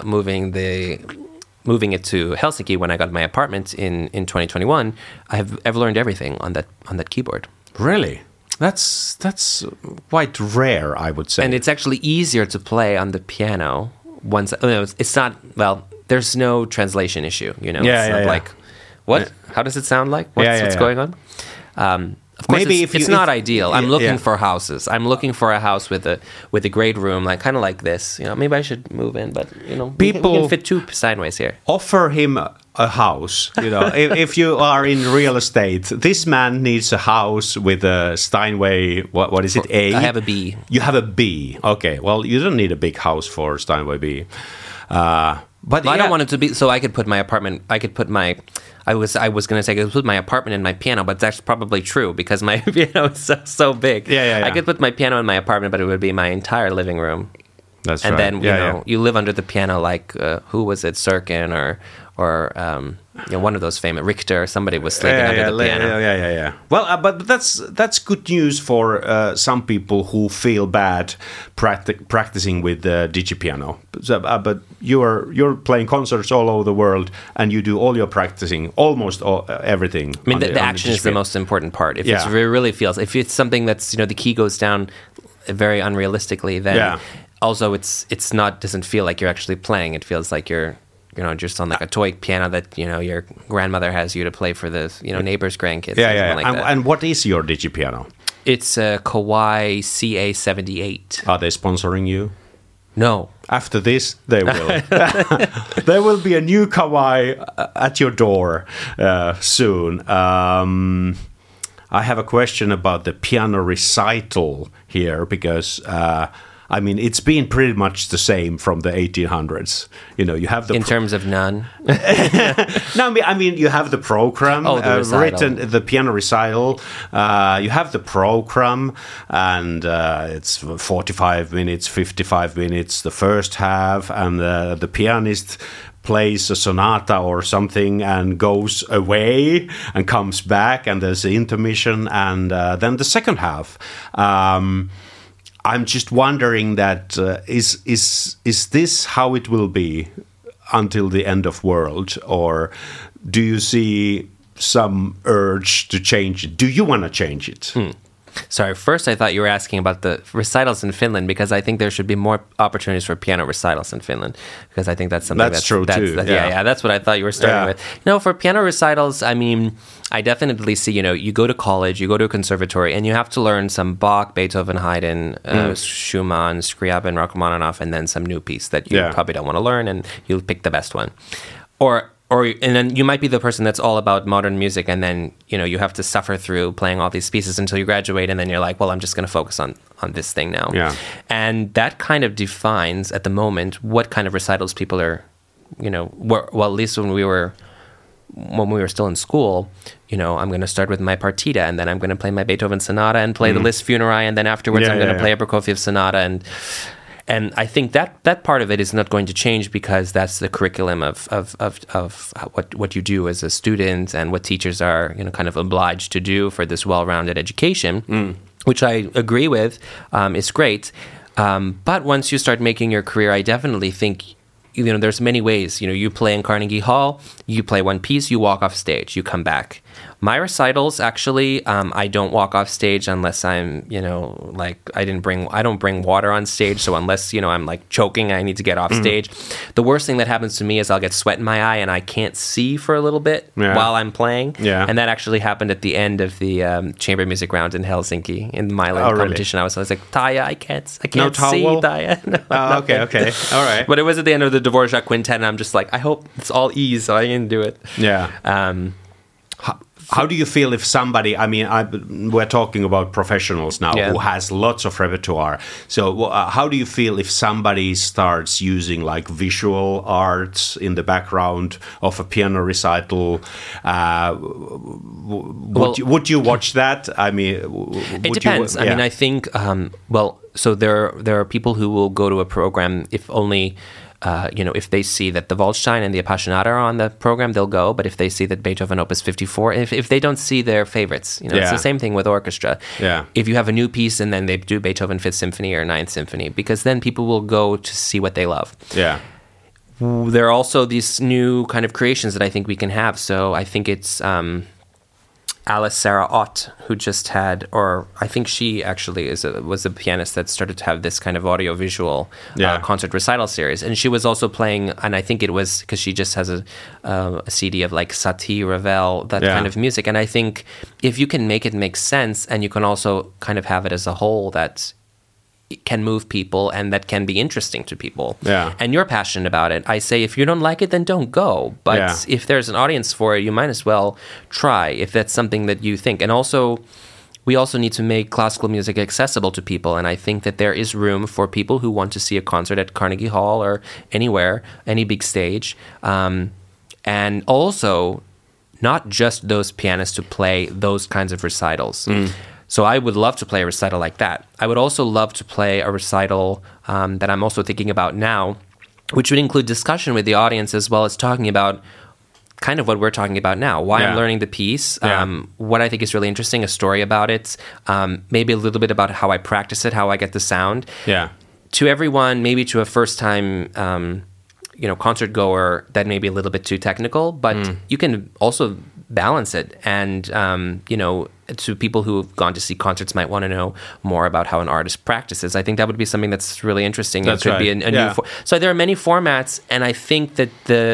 it to Helsinki when I got my apartment in 2021, I've learned everything on that keyboard. Really? That's quite rare, I would say. And it's actually easier to play on the piano once. It's not, well, there's no translation issue, It's not like, what? Yeah. How does it sound like? What's going on? Of course, maybe it's not ideal. I'm looking for houses. I'm looking for a house with a great room, like kind of like this. Maybe I should move in, but people we can fit 2 Steinways here. Offer him a house. If you are in real estate, this man needs a house with a Steinway. What is it? A. I have a B. You have a B. Okay. Well, you don't need a big house for Steinway B. But I don't want it to be so I could put my apartment. I was going to say I could put my apartment in my piano, but that's probably true because my piano is so big. Yeah. I could put my piano in my apartment, but it would be my entire living room. That's and right. then you live under the piano like who was it, Sirkin or one of those famous Richter. Somebody was sleeping under the piano. Yeah. Well, but that's good news for some people who feel bad practicing with the digipiano. But you're playing concerts all over the world, and you do all your practicing, almost everything. I mean, the action is the most important part. If it really feels, if it's something that's the key goes down very unrealistically, then also it's not doesn't feel like you're actually playing. It feels like you're just on like a toy piano that your grandmother has you to play for the neighbor's grandkids. Like and what is your digipiano? It's a Kawai CA78. Are they sponsoring you? No. After this, they will. There will be a new Kawai at your door soon. I have a question about the piano recital here because. It's been pretty much the same from the 1800s. You have the in terms of none. No, I mean you have the program written, the piano recital. You have the program, and it's 45 minutes, 55 minutes, the first half, and the pianist plays a sonata or something and goes away and comes back, and there's the intermission, and then the second half. I'm just wondering that is this how it will be until the end of world, or do you see some urge to change it? Do you want to change it? Sorry, first I thought you were asking about the recitals in Finland, because I think there should be more opportunities for piano recitals in Finland, because I think that's something that's true too. Yeah, that's what I thought you were starting with. No, for piano recitals, I mean, I definitely see, you go to college, you go to a conservatory, and you have to learn some Bach, Beethoven, Haydn, Schumann, Scriabin, Rachmaninoff, and then some new piece that you probably don't want to learn, and you'll pick the best one. And then you might be the person that's all about modern music, and then, you have to suffer through playing all these pieces until you graduate, and then you're like, well, I'm just going to focus on this thing now. Yeah. And that kind of defines, at the moment, what kind of recitals people are, at least when we were still in school, I'm going to start with my partita, and then I'm going to play my Beethoven sonata and play the Liszt Funerai, and then afterwards I'm going to play a Prokofiev sonata, and I think that part of it is not going to change, because that's the curriculum of what you do as a student, and what teachers are kind of obliged to do for this well-rounded education, which I agree with, is great. But once you start making your career, I definitely think there's many ways. You play in Carnegie Hall, you play one piece, you walk off stage, you come back. My recitals, actually, I don't walk off stage unless I'm, I don't bring water on stage. So unless, I'm like choking, I need to get off stage. The worst thing that happens to me is I'll get sweat in my eye and I can't see for a little bit while I'm playing. Yeah. And that actually happened at the end of the chamber music round in Helsinki in the Milan competition. Really? I was like, Taya, I can't see, Taya. No, okay. All right. But it was at the end of the Dvorak quintet, and I'm just like, I hope it's all ease, so I didn't do it. Yeah. How do you feel if somebody, we're talking about professionals now who has lots of repertoire. So how do you feel if somebody starts using like visual arts in the background of a piano recital? Would you watch that? It depends. I think, so there are people who will go to a program if only... if they see that the Waldstein and the Appassionata are on the program, they'll go. But if they see that Beethoven Opus 54, if they don't see their favorites, it's the same thing with orchestra. Yeah. If you have a new piece and then they do Beethoven 5th Symphony or 9th Symphony, because then people will go to see what they love. Yeah. There are also these new kind of creations that I think we can have. So I think it's... Alice Sarah Ott, who just had, or I think she actually was a pianist that started to have this kind of audio-visual concert recital series. And she was also playing, and I think it was because she just has a CD of like Satie, Ravel, that kind of music. And I think if you can make it make sense, and you can also kind of have it as a whole that can move people and that can be interesting to people, and you're passionate about it, I say if you don't like it, then don't go. But if there's an audience for it, you might as well try, if that's something that you think. And also, we also need to make classical music accessible to people, and I think that there is room for people who want to see a concert at Carnegie Hall or anywhere, any big stage, and also not just those pianists to play those kinds of recitals. So I would love to play a recital like that. I would also love to play a recital that I'm also thinking about now, which would include discussion with the audience as well as talking about kind of what we're talking about now, why I'm learning the piece, what I think is really interesting, a story about it, maybe a little bit about how I practice it, how I get the sound. Yeah. To everyone, maybe to a first-time concert goer, that may be a little bit too technical, but you can also balance it. And, to people who've gone to see concerts might want to know more about how an artist practices. I think that would be something that's really interesting. That's it could be a new so there are many formats, and I think that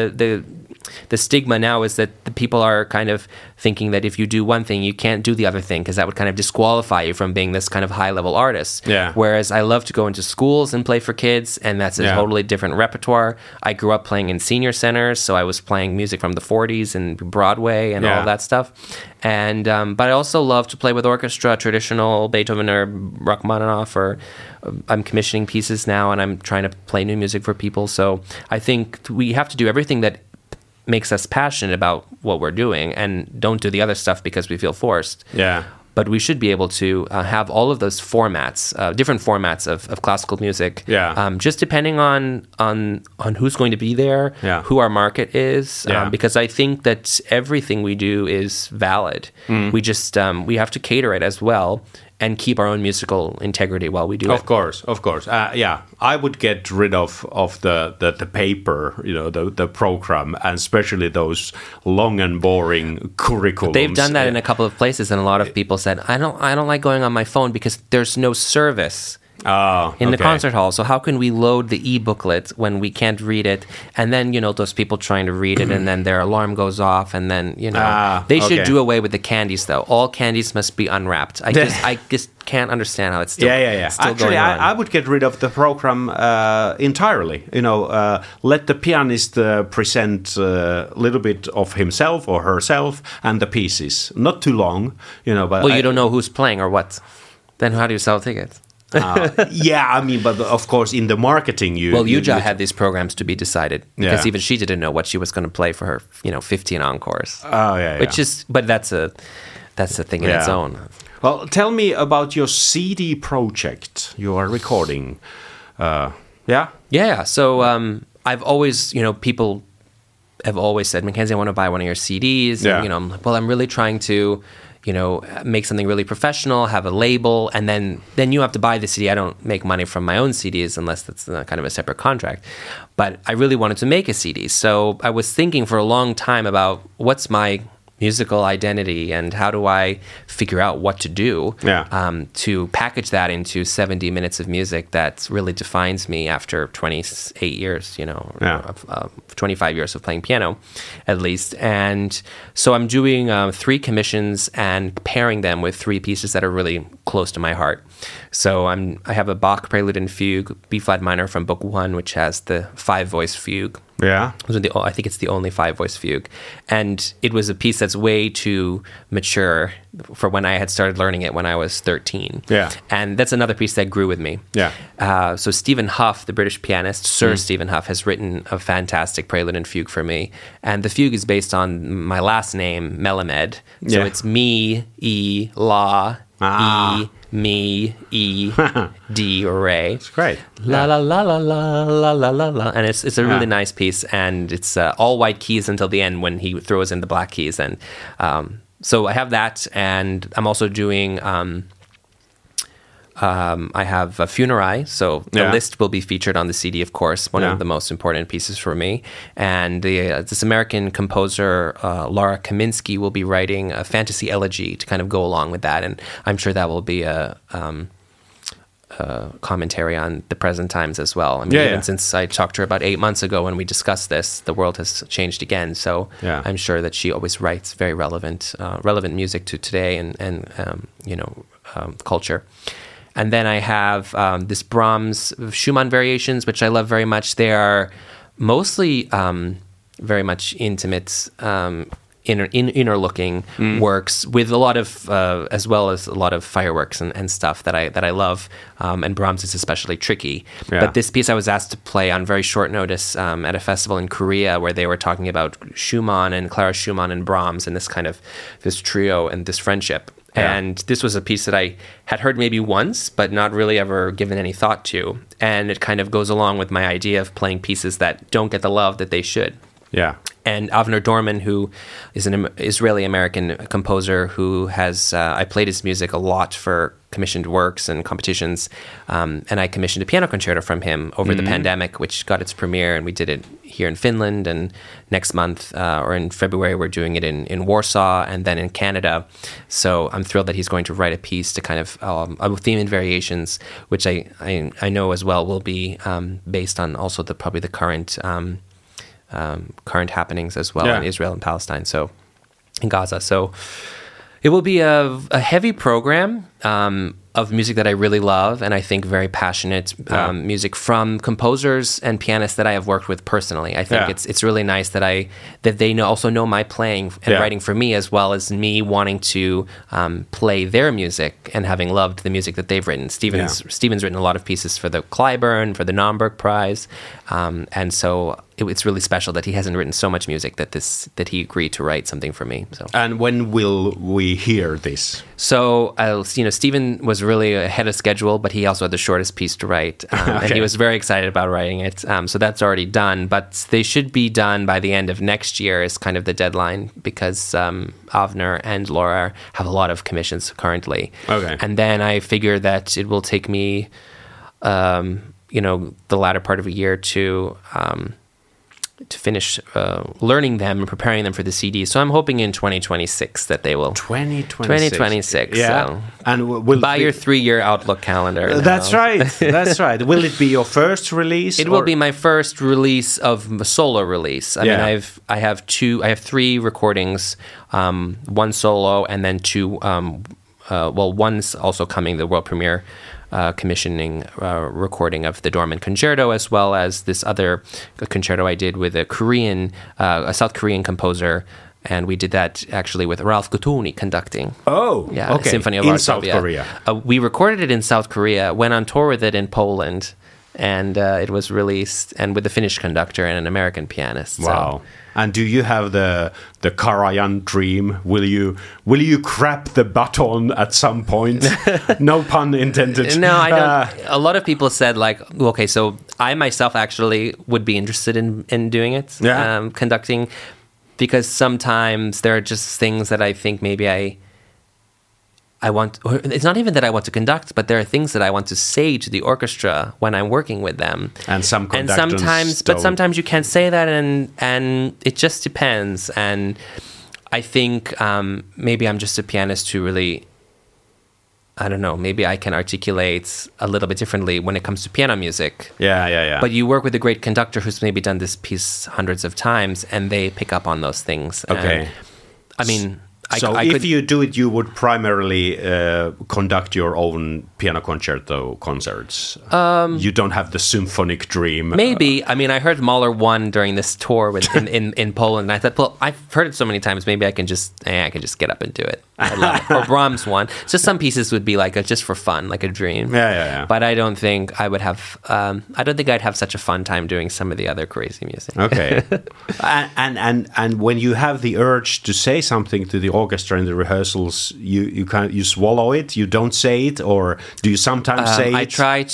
the stigma now is that the people are kind of thinking that if you do one thing, you can't do the other thing, because that would kind of disqualify you from being this kind of high-level artist. Yeah. Whereas I love to go into schools and play for kids, and that's a totally different repertoire. I grew up playing in senior centers, so I was playing music from the 40s and Broadway and all that stuff. And but I also love to play with orchestra, traditional Beethoven or Rachmaninoff, or I'm commissioning pieces now, and I'm trying to play new music for people. So I think we have to do everything that makes us passionate about what we're doing, and don't do the other stuff because we feel forced. Yeah. But we should be able to have all of those formats, different formats of classical music. Yeah. Just depending on who's going to be there, who our market is, because I think that everything we do is valid. We just we have to cater it as well. and keep our own musical integrity while we do it. Of course. Yeah, I would get rid of the paper, the program, and especially those long and boring curriculums. They've done that in a couple of places, and a lot of people said, I don't like going on my phone because there's no service in the concert hall. So how can we load the e-booklet when we can't read it? And then, those people trying to read it and then their alarm goes off, and then, they should do away with the candies, though. All candies must be unwrapped. I just can't understand how it's still, still Actually, going on. I would get rid of the program entirely. Let the pianist present a little bit of himself or herself and the pieces. Not too long, but you don't know who's playing or what. Then how do you sell tickets? But of course, in the marketing, Yuja had these programs to be decided because even she didn't know what she was going to play for her, 15 encores. But that's a thing in its own. Well, tell me about your CD project you are recording. So I've always, people have always said, Mackenzie, I want to buy one of your CDs. Yeah. And, I'm like, well, I'm really trying to, make something really professional, have a label, and then you have to buy the CD. I don't make money from my own CDs unless that's kind of a separate contract. But I really wanted to make a CD. So I was thinking for a long time about what's my musical identity and how do I figure out what to do to package that into 70 minutes of music that really defines me after 28 years, 25 years of playing piano at least. And so I'm doing 3 commissions and pairing them with 3 pieces that are really close to my heart. So I have a Bach Prelude and Fugue, B-flat minor from Book 1, which has the 5-voice fugue. Yeah. I think it's the only 5-voice fugue. And it was a piece that's way too mature for when I had started learning it when I was 13. Yeah. And that's another piece that grew with me. Yeah. So Stephen Hough, the British pianist, Sir Stephen Hough, has written a fantastic prelude and fugue for me. And the fugue is based on my last name, Melamed. So it's me, E, La, E, me, E, D, or Ray. It's great. La la la la la la la la la, and it's a really nice piece, and it's all white keys until the end when he throws in the black keys, and so I have that, and I'm also doing. I have a Funerai, so the list will be featured on the CD, of course, one of the most important pieces for me. And this American composer, Laura Kaminsky, will be writing a fantasy elegy to kind of go along with that. And I'm sure that will be a commentary on the present times as well. I mean, even since I talked to her about 8 months ago when we discussed this, the world has changed again. So I'm sure that she always writes very relevant music to today and culture. And then I have this Brahms Schumann variations, which I love very much. They are mostly very much intimate, inner-looking works with a lot of, as well as a lot of fireworks and stuff that I love. And Brahms is especially tricky. Yeah. But this piece I was asked to play on very short notice at a festival in Korea where they were talking about Schumann and Clara Schumann and Brahms and this trio and this friendship. Yeah. And this was a piece that I had heard maybe once, but not really ever given any thought to. And it kind of goes along with my idea of playing pieces that don't get the love that they should. Yeah. And Avner Dorman, who is an Israeli-American composer who has, I played his music a lot for commissioned works and competitions, and I commissioned a piano concerto from him over the pandemic, which got its premiere, and we did it here in Finland, and next month, or in February, we're doing it in Warsaw, and then in Canada. So I'm thrilled that he's going to write a piece to kind of, theme and variations, which I know as well will be based on also probably the current happenings as well in Israel and Palestine, so in Gaza. So it will be a heavy program of music that I really love, and I think very passionate music from composers and pianists that I have worked with personally. I think it's really nice that they also know my playing and writing for me, as well as me wanting to play their music and having loved the music that they've written. Stephen's written a lot of pieces for the Clyburn, for the Naumburg Prize, and so it's really special that he hasn't written so much music that he agreed to write something for me. So. And when will we hear this? So, Stephen was really ahead of schedule, but he also had the shortest piece to write, and he was very excited about writing it. So that's already done, but they should be done by the end of next year is kind of the deadline, because Avner and Laura have a lot of commissions currently. Okay. And then I figure that it will take me, the latter part of a year to finish learning them and preparing them for the CD. So I'm hoping in 2026 that they will. 2026. Yeah. So And will buy your 3-year Outlook calendar. That's right. That's right. Will it be your first release? It will be my first release of a solo release. I mean, I have 3 recordings, 1 solo, and then 2. One's also coming, the world premiere. Commissioning recording of the Dorman Concerto, as well as this other concerto I did with a South Korean composer, and we did that actually with Ralph Guttoni conducting. Oh, yeah, okay. Symphony of in Varsovia. South Korea. We recorded it in South Korea, went on tour with it in Poland, and it was released, and with the Finnish conductor and an American pianist. Wow. So. And do you have the Karajan dream? Will you crap the baton at some point? No pun intended. No, I don't. A lot of people said, like, okay, so I myself actually would be interested in doing it, conducting, because sometimes there are just things that I think maybe I want. It's not even that I want to conduct, but there are things that I want to say to the orchestra when I'm working with them. And sometimes you can't say that, and it just depends. And I think maybe I'm just a pianist who really, I don't know, maybe I can articulate a little bit differently when it comes to piano music. Yeah. But you work with a great conductor who's maybe done this piece hundreds of times, and they pick up on those things. Okay. And, I mean. So if you do it, you would primarily conduct your own piano concerto concerts. You don't have the symphonic dream. Maybe. I mean, I heard Mahler 1 during this tour in Poland, and I thought, well, I've heard it so many times, maybe I can just get up and do it. I love it. Or Brahms 1. So some pieces would be like just for fun, like a dream. Yeah. But I don't think I would have. I don't think I'd have such a fun time doing some of the other crazy music. Okay. and when you have the urge to say something to the orchestra in the rehearsals, you swallow it. You don't say it, or do you sometimes say it?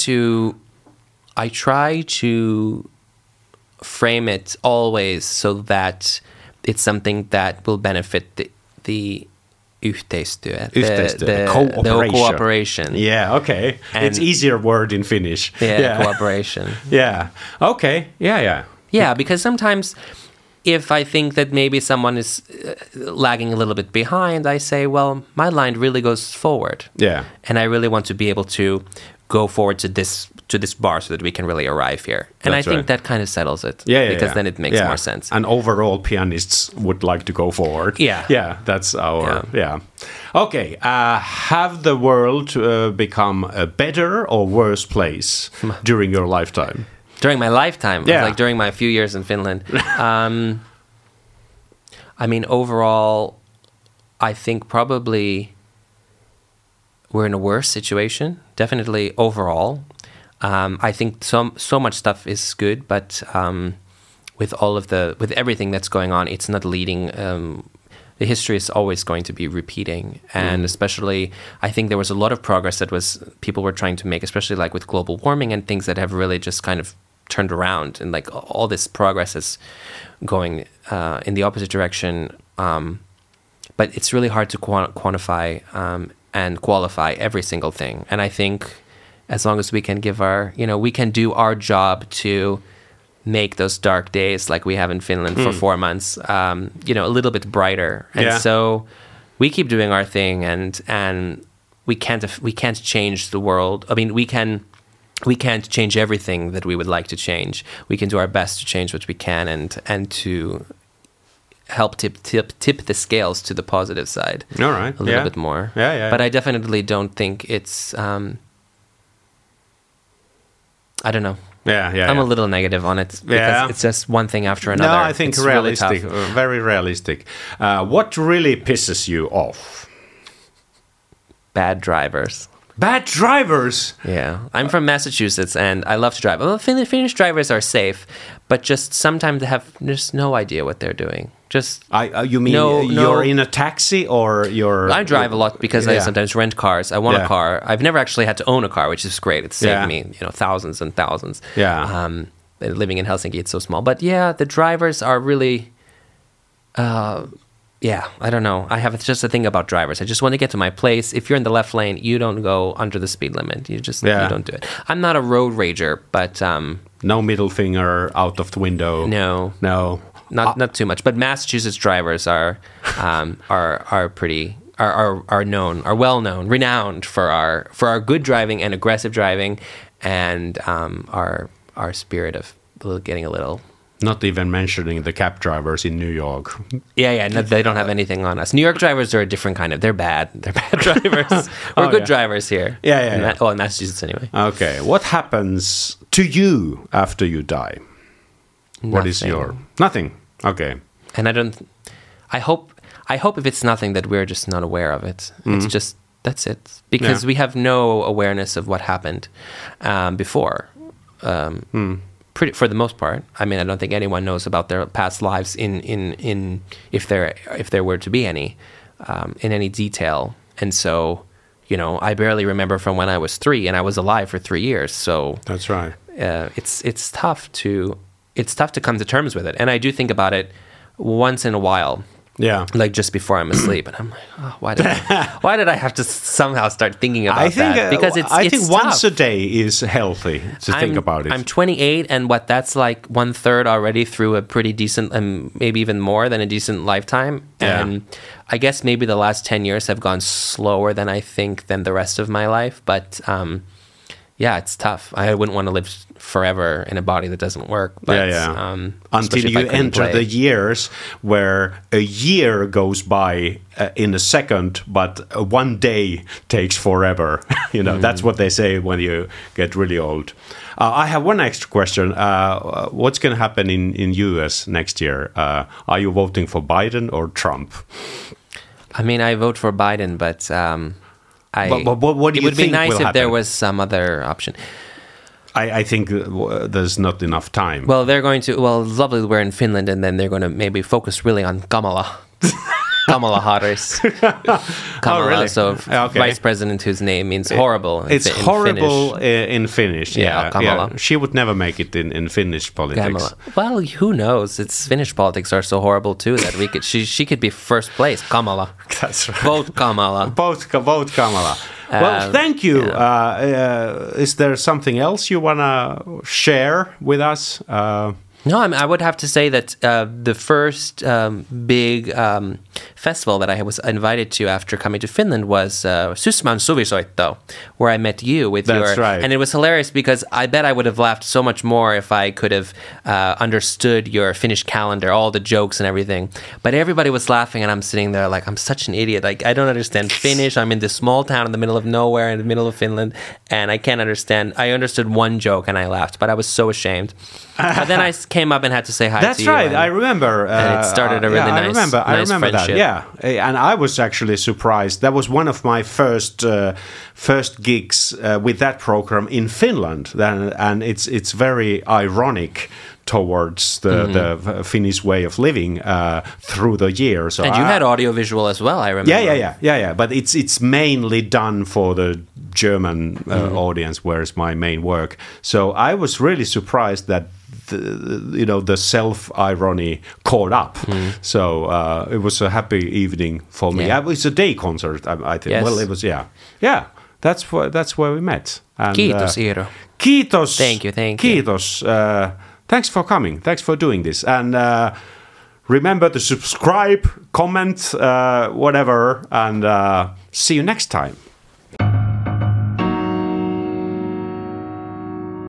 I try to frame it always so that it's something that will benefit the yhteistyö, the cooperation. Yeah, okay. And it's easier word in Finnish. Yeah, cooperation. Yeah. Okay. Yeah. Yeah, because sometimes if I think that maybe someone is lagging a little bit behind, I say, well, my line really goes forward. Yeah. And I really want to be able to go forward to this bar so that we can really arrive here. And I think that kind of settles it. Because then it makes more sense. And overall, pianists would like to go forward. Yeah. Yeah, that's our... Yeah. Okay. Have the world become a better or worse place during your lifetime? During my lifetime, like during my few years in Finland. I mean, overall, I think probably we're in a worse situation. Definitely overall. I think so much stuff is good, but with everything that's going on, it's not leading. The history is always going to be repeating, and especially I think there was a lot of progress that people were trying to make, especially like with global warming and things that have really just kind of turned around, and like all this progress is going in the opposite direction. But it's really hard to quantify and qualify every single thing. And I think as long as we can we can do our job to make those dark days like we have in Finland for 4 months, a little bit brighter. And so we keep doing our thing, and we can't change the world. I mean, we can't change everything that we would like to change. We can do our best to change what we can, and to help tip the scales to the positive side. All right. A little bit more. Yeah. But I definitely don't think it's. I don't know. Yeah. I'm a little negative on it because it's just one thing after another. No, I think it's realistic, really very realistic. What really pisses you off? Bad drivers. Bad drivers. Yeah, I'm from Massachusetts, and I love to drive. Well, Finnish drivers are safe, but just sometimes they have just no idea what they're doing. Just you mean you're in a taxi or you're? I drive a lot because I sometimes rent cars. I want a car. I've never actually had to own a car, which is great. It's saved me, thousands and thousands. Yeah. Living in Helsinki, it's so small. But yeah, the drivers are really. I don't know. I have just a thing about drivers. I just want to get to my place. If you're in the left lane, you don't go under the speed limit. You don't do it. I'm not a road rager, but no middle finger out of the window. No. Not too much. But Massachusetts drivers are well known, renowned for our good driving and aggressive driving, and our spirit of getting a little. Not even mentioning the cab drivers in New York. Yeah, no, they don't have anything on us. New York drivers are a different kind of. They're bad. They're bad drivers. We're good drivers here. Yeah. In Massachusetts anyway. Okay, what happens to you after you die? Nothing. What is your nothing? Okay. And I hope if it's nothing that we're just not aware of it. It's just that's it, because we have no awareness of what happened before. For the most part, I mean, I don't think anyone knows about their past lives in if there were to be any in any detail. And so, I barely remember from when I was 3, and I was alive for 3 years. So that's right. It's tough to come to terms with it, and I do think about it once in a while. Yeah, like just before I'm asleep, and I'm like, oh, why did I have to somehow start thinking about that? Because I think tough. Once a day is healthy to think about it. I'm 28, and that's like 1/3 already through a pretty decent, maybe even more than a decent lifetime. Yeah. And I guess maybe the last 10 years have gone slower than I think than the rest of my life, but. It's tough. I wouldn't want to live forever in a body that doesn't work. But, until you enter the years where a year goes by in a second, but 1 day takes forever. That's what they say when you get really old. I have one extra question. What's going to happen in US next year? Are you voting for Biden or Trump? I mean, I vote for Biden, but... what do you think will happen? It would be nice if there was some other option. I think there's not enough time. Well, they're going to... Well, it's lovely we're in Finland, and then they're going to maybe focus really on Kamala. Kamala Harris. Kamala, really? So vice president whose name means horrible. It's horrible in Finnish. Yeah, Kamala. Yeah. She would never make it in Finnish politics. Kamala. Well, who knows? Finnish politics are so horrible too that we could. She could be first place. Kamala. That's right. Vote Kamala. Vote Kamala. Well, thank you. Yeah. Is there something else you want to share with us? No, I would have to say that the first big festival that I was invited to after coming to Finland was Sysmän Suvisoitto, where I met you with That's right. And it was hilarious because I bet I would have laughed so much more if I could have understood your Finnish calendar, all the jokes and everything. But everybody was laughing, and I'm sitting there like, I'm such an idiot. Like, I don't understand Finnish. I'm in this small town in the middle of nowhere, in the middle of Finland, and I can't understand. I understood one joke, and I laughed, but I was so ashamed. But then I came up and had to say hi to you. That's right. I remember. And it started a really nice friendship. I remember that. Yeah, and I was actually surprised. That was one of my first gigs with that program in Finland. And it's very ironic towards the Finnish way of living through the years. So and you had audiovisual as well, I remember. Yeah. But it's mainly done for the German audience, where's my main work. So I was really surprised that the self-irony caught up. So it was a happy evening for me. It was a day concert, I think. Yes. Well, it was, that's where we met. And, Kiitos, Iiro. Kiitos. Thank you. Kiitos. Thanks for coming. Thanks for doing this. And remember to subscribe, comment, whatever, and see you next time.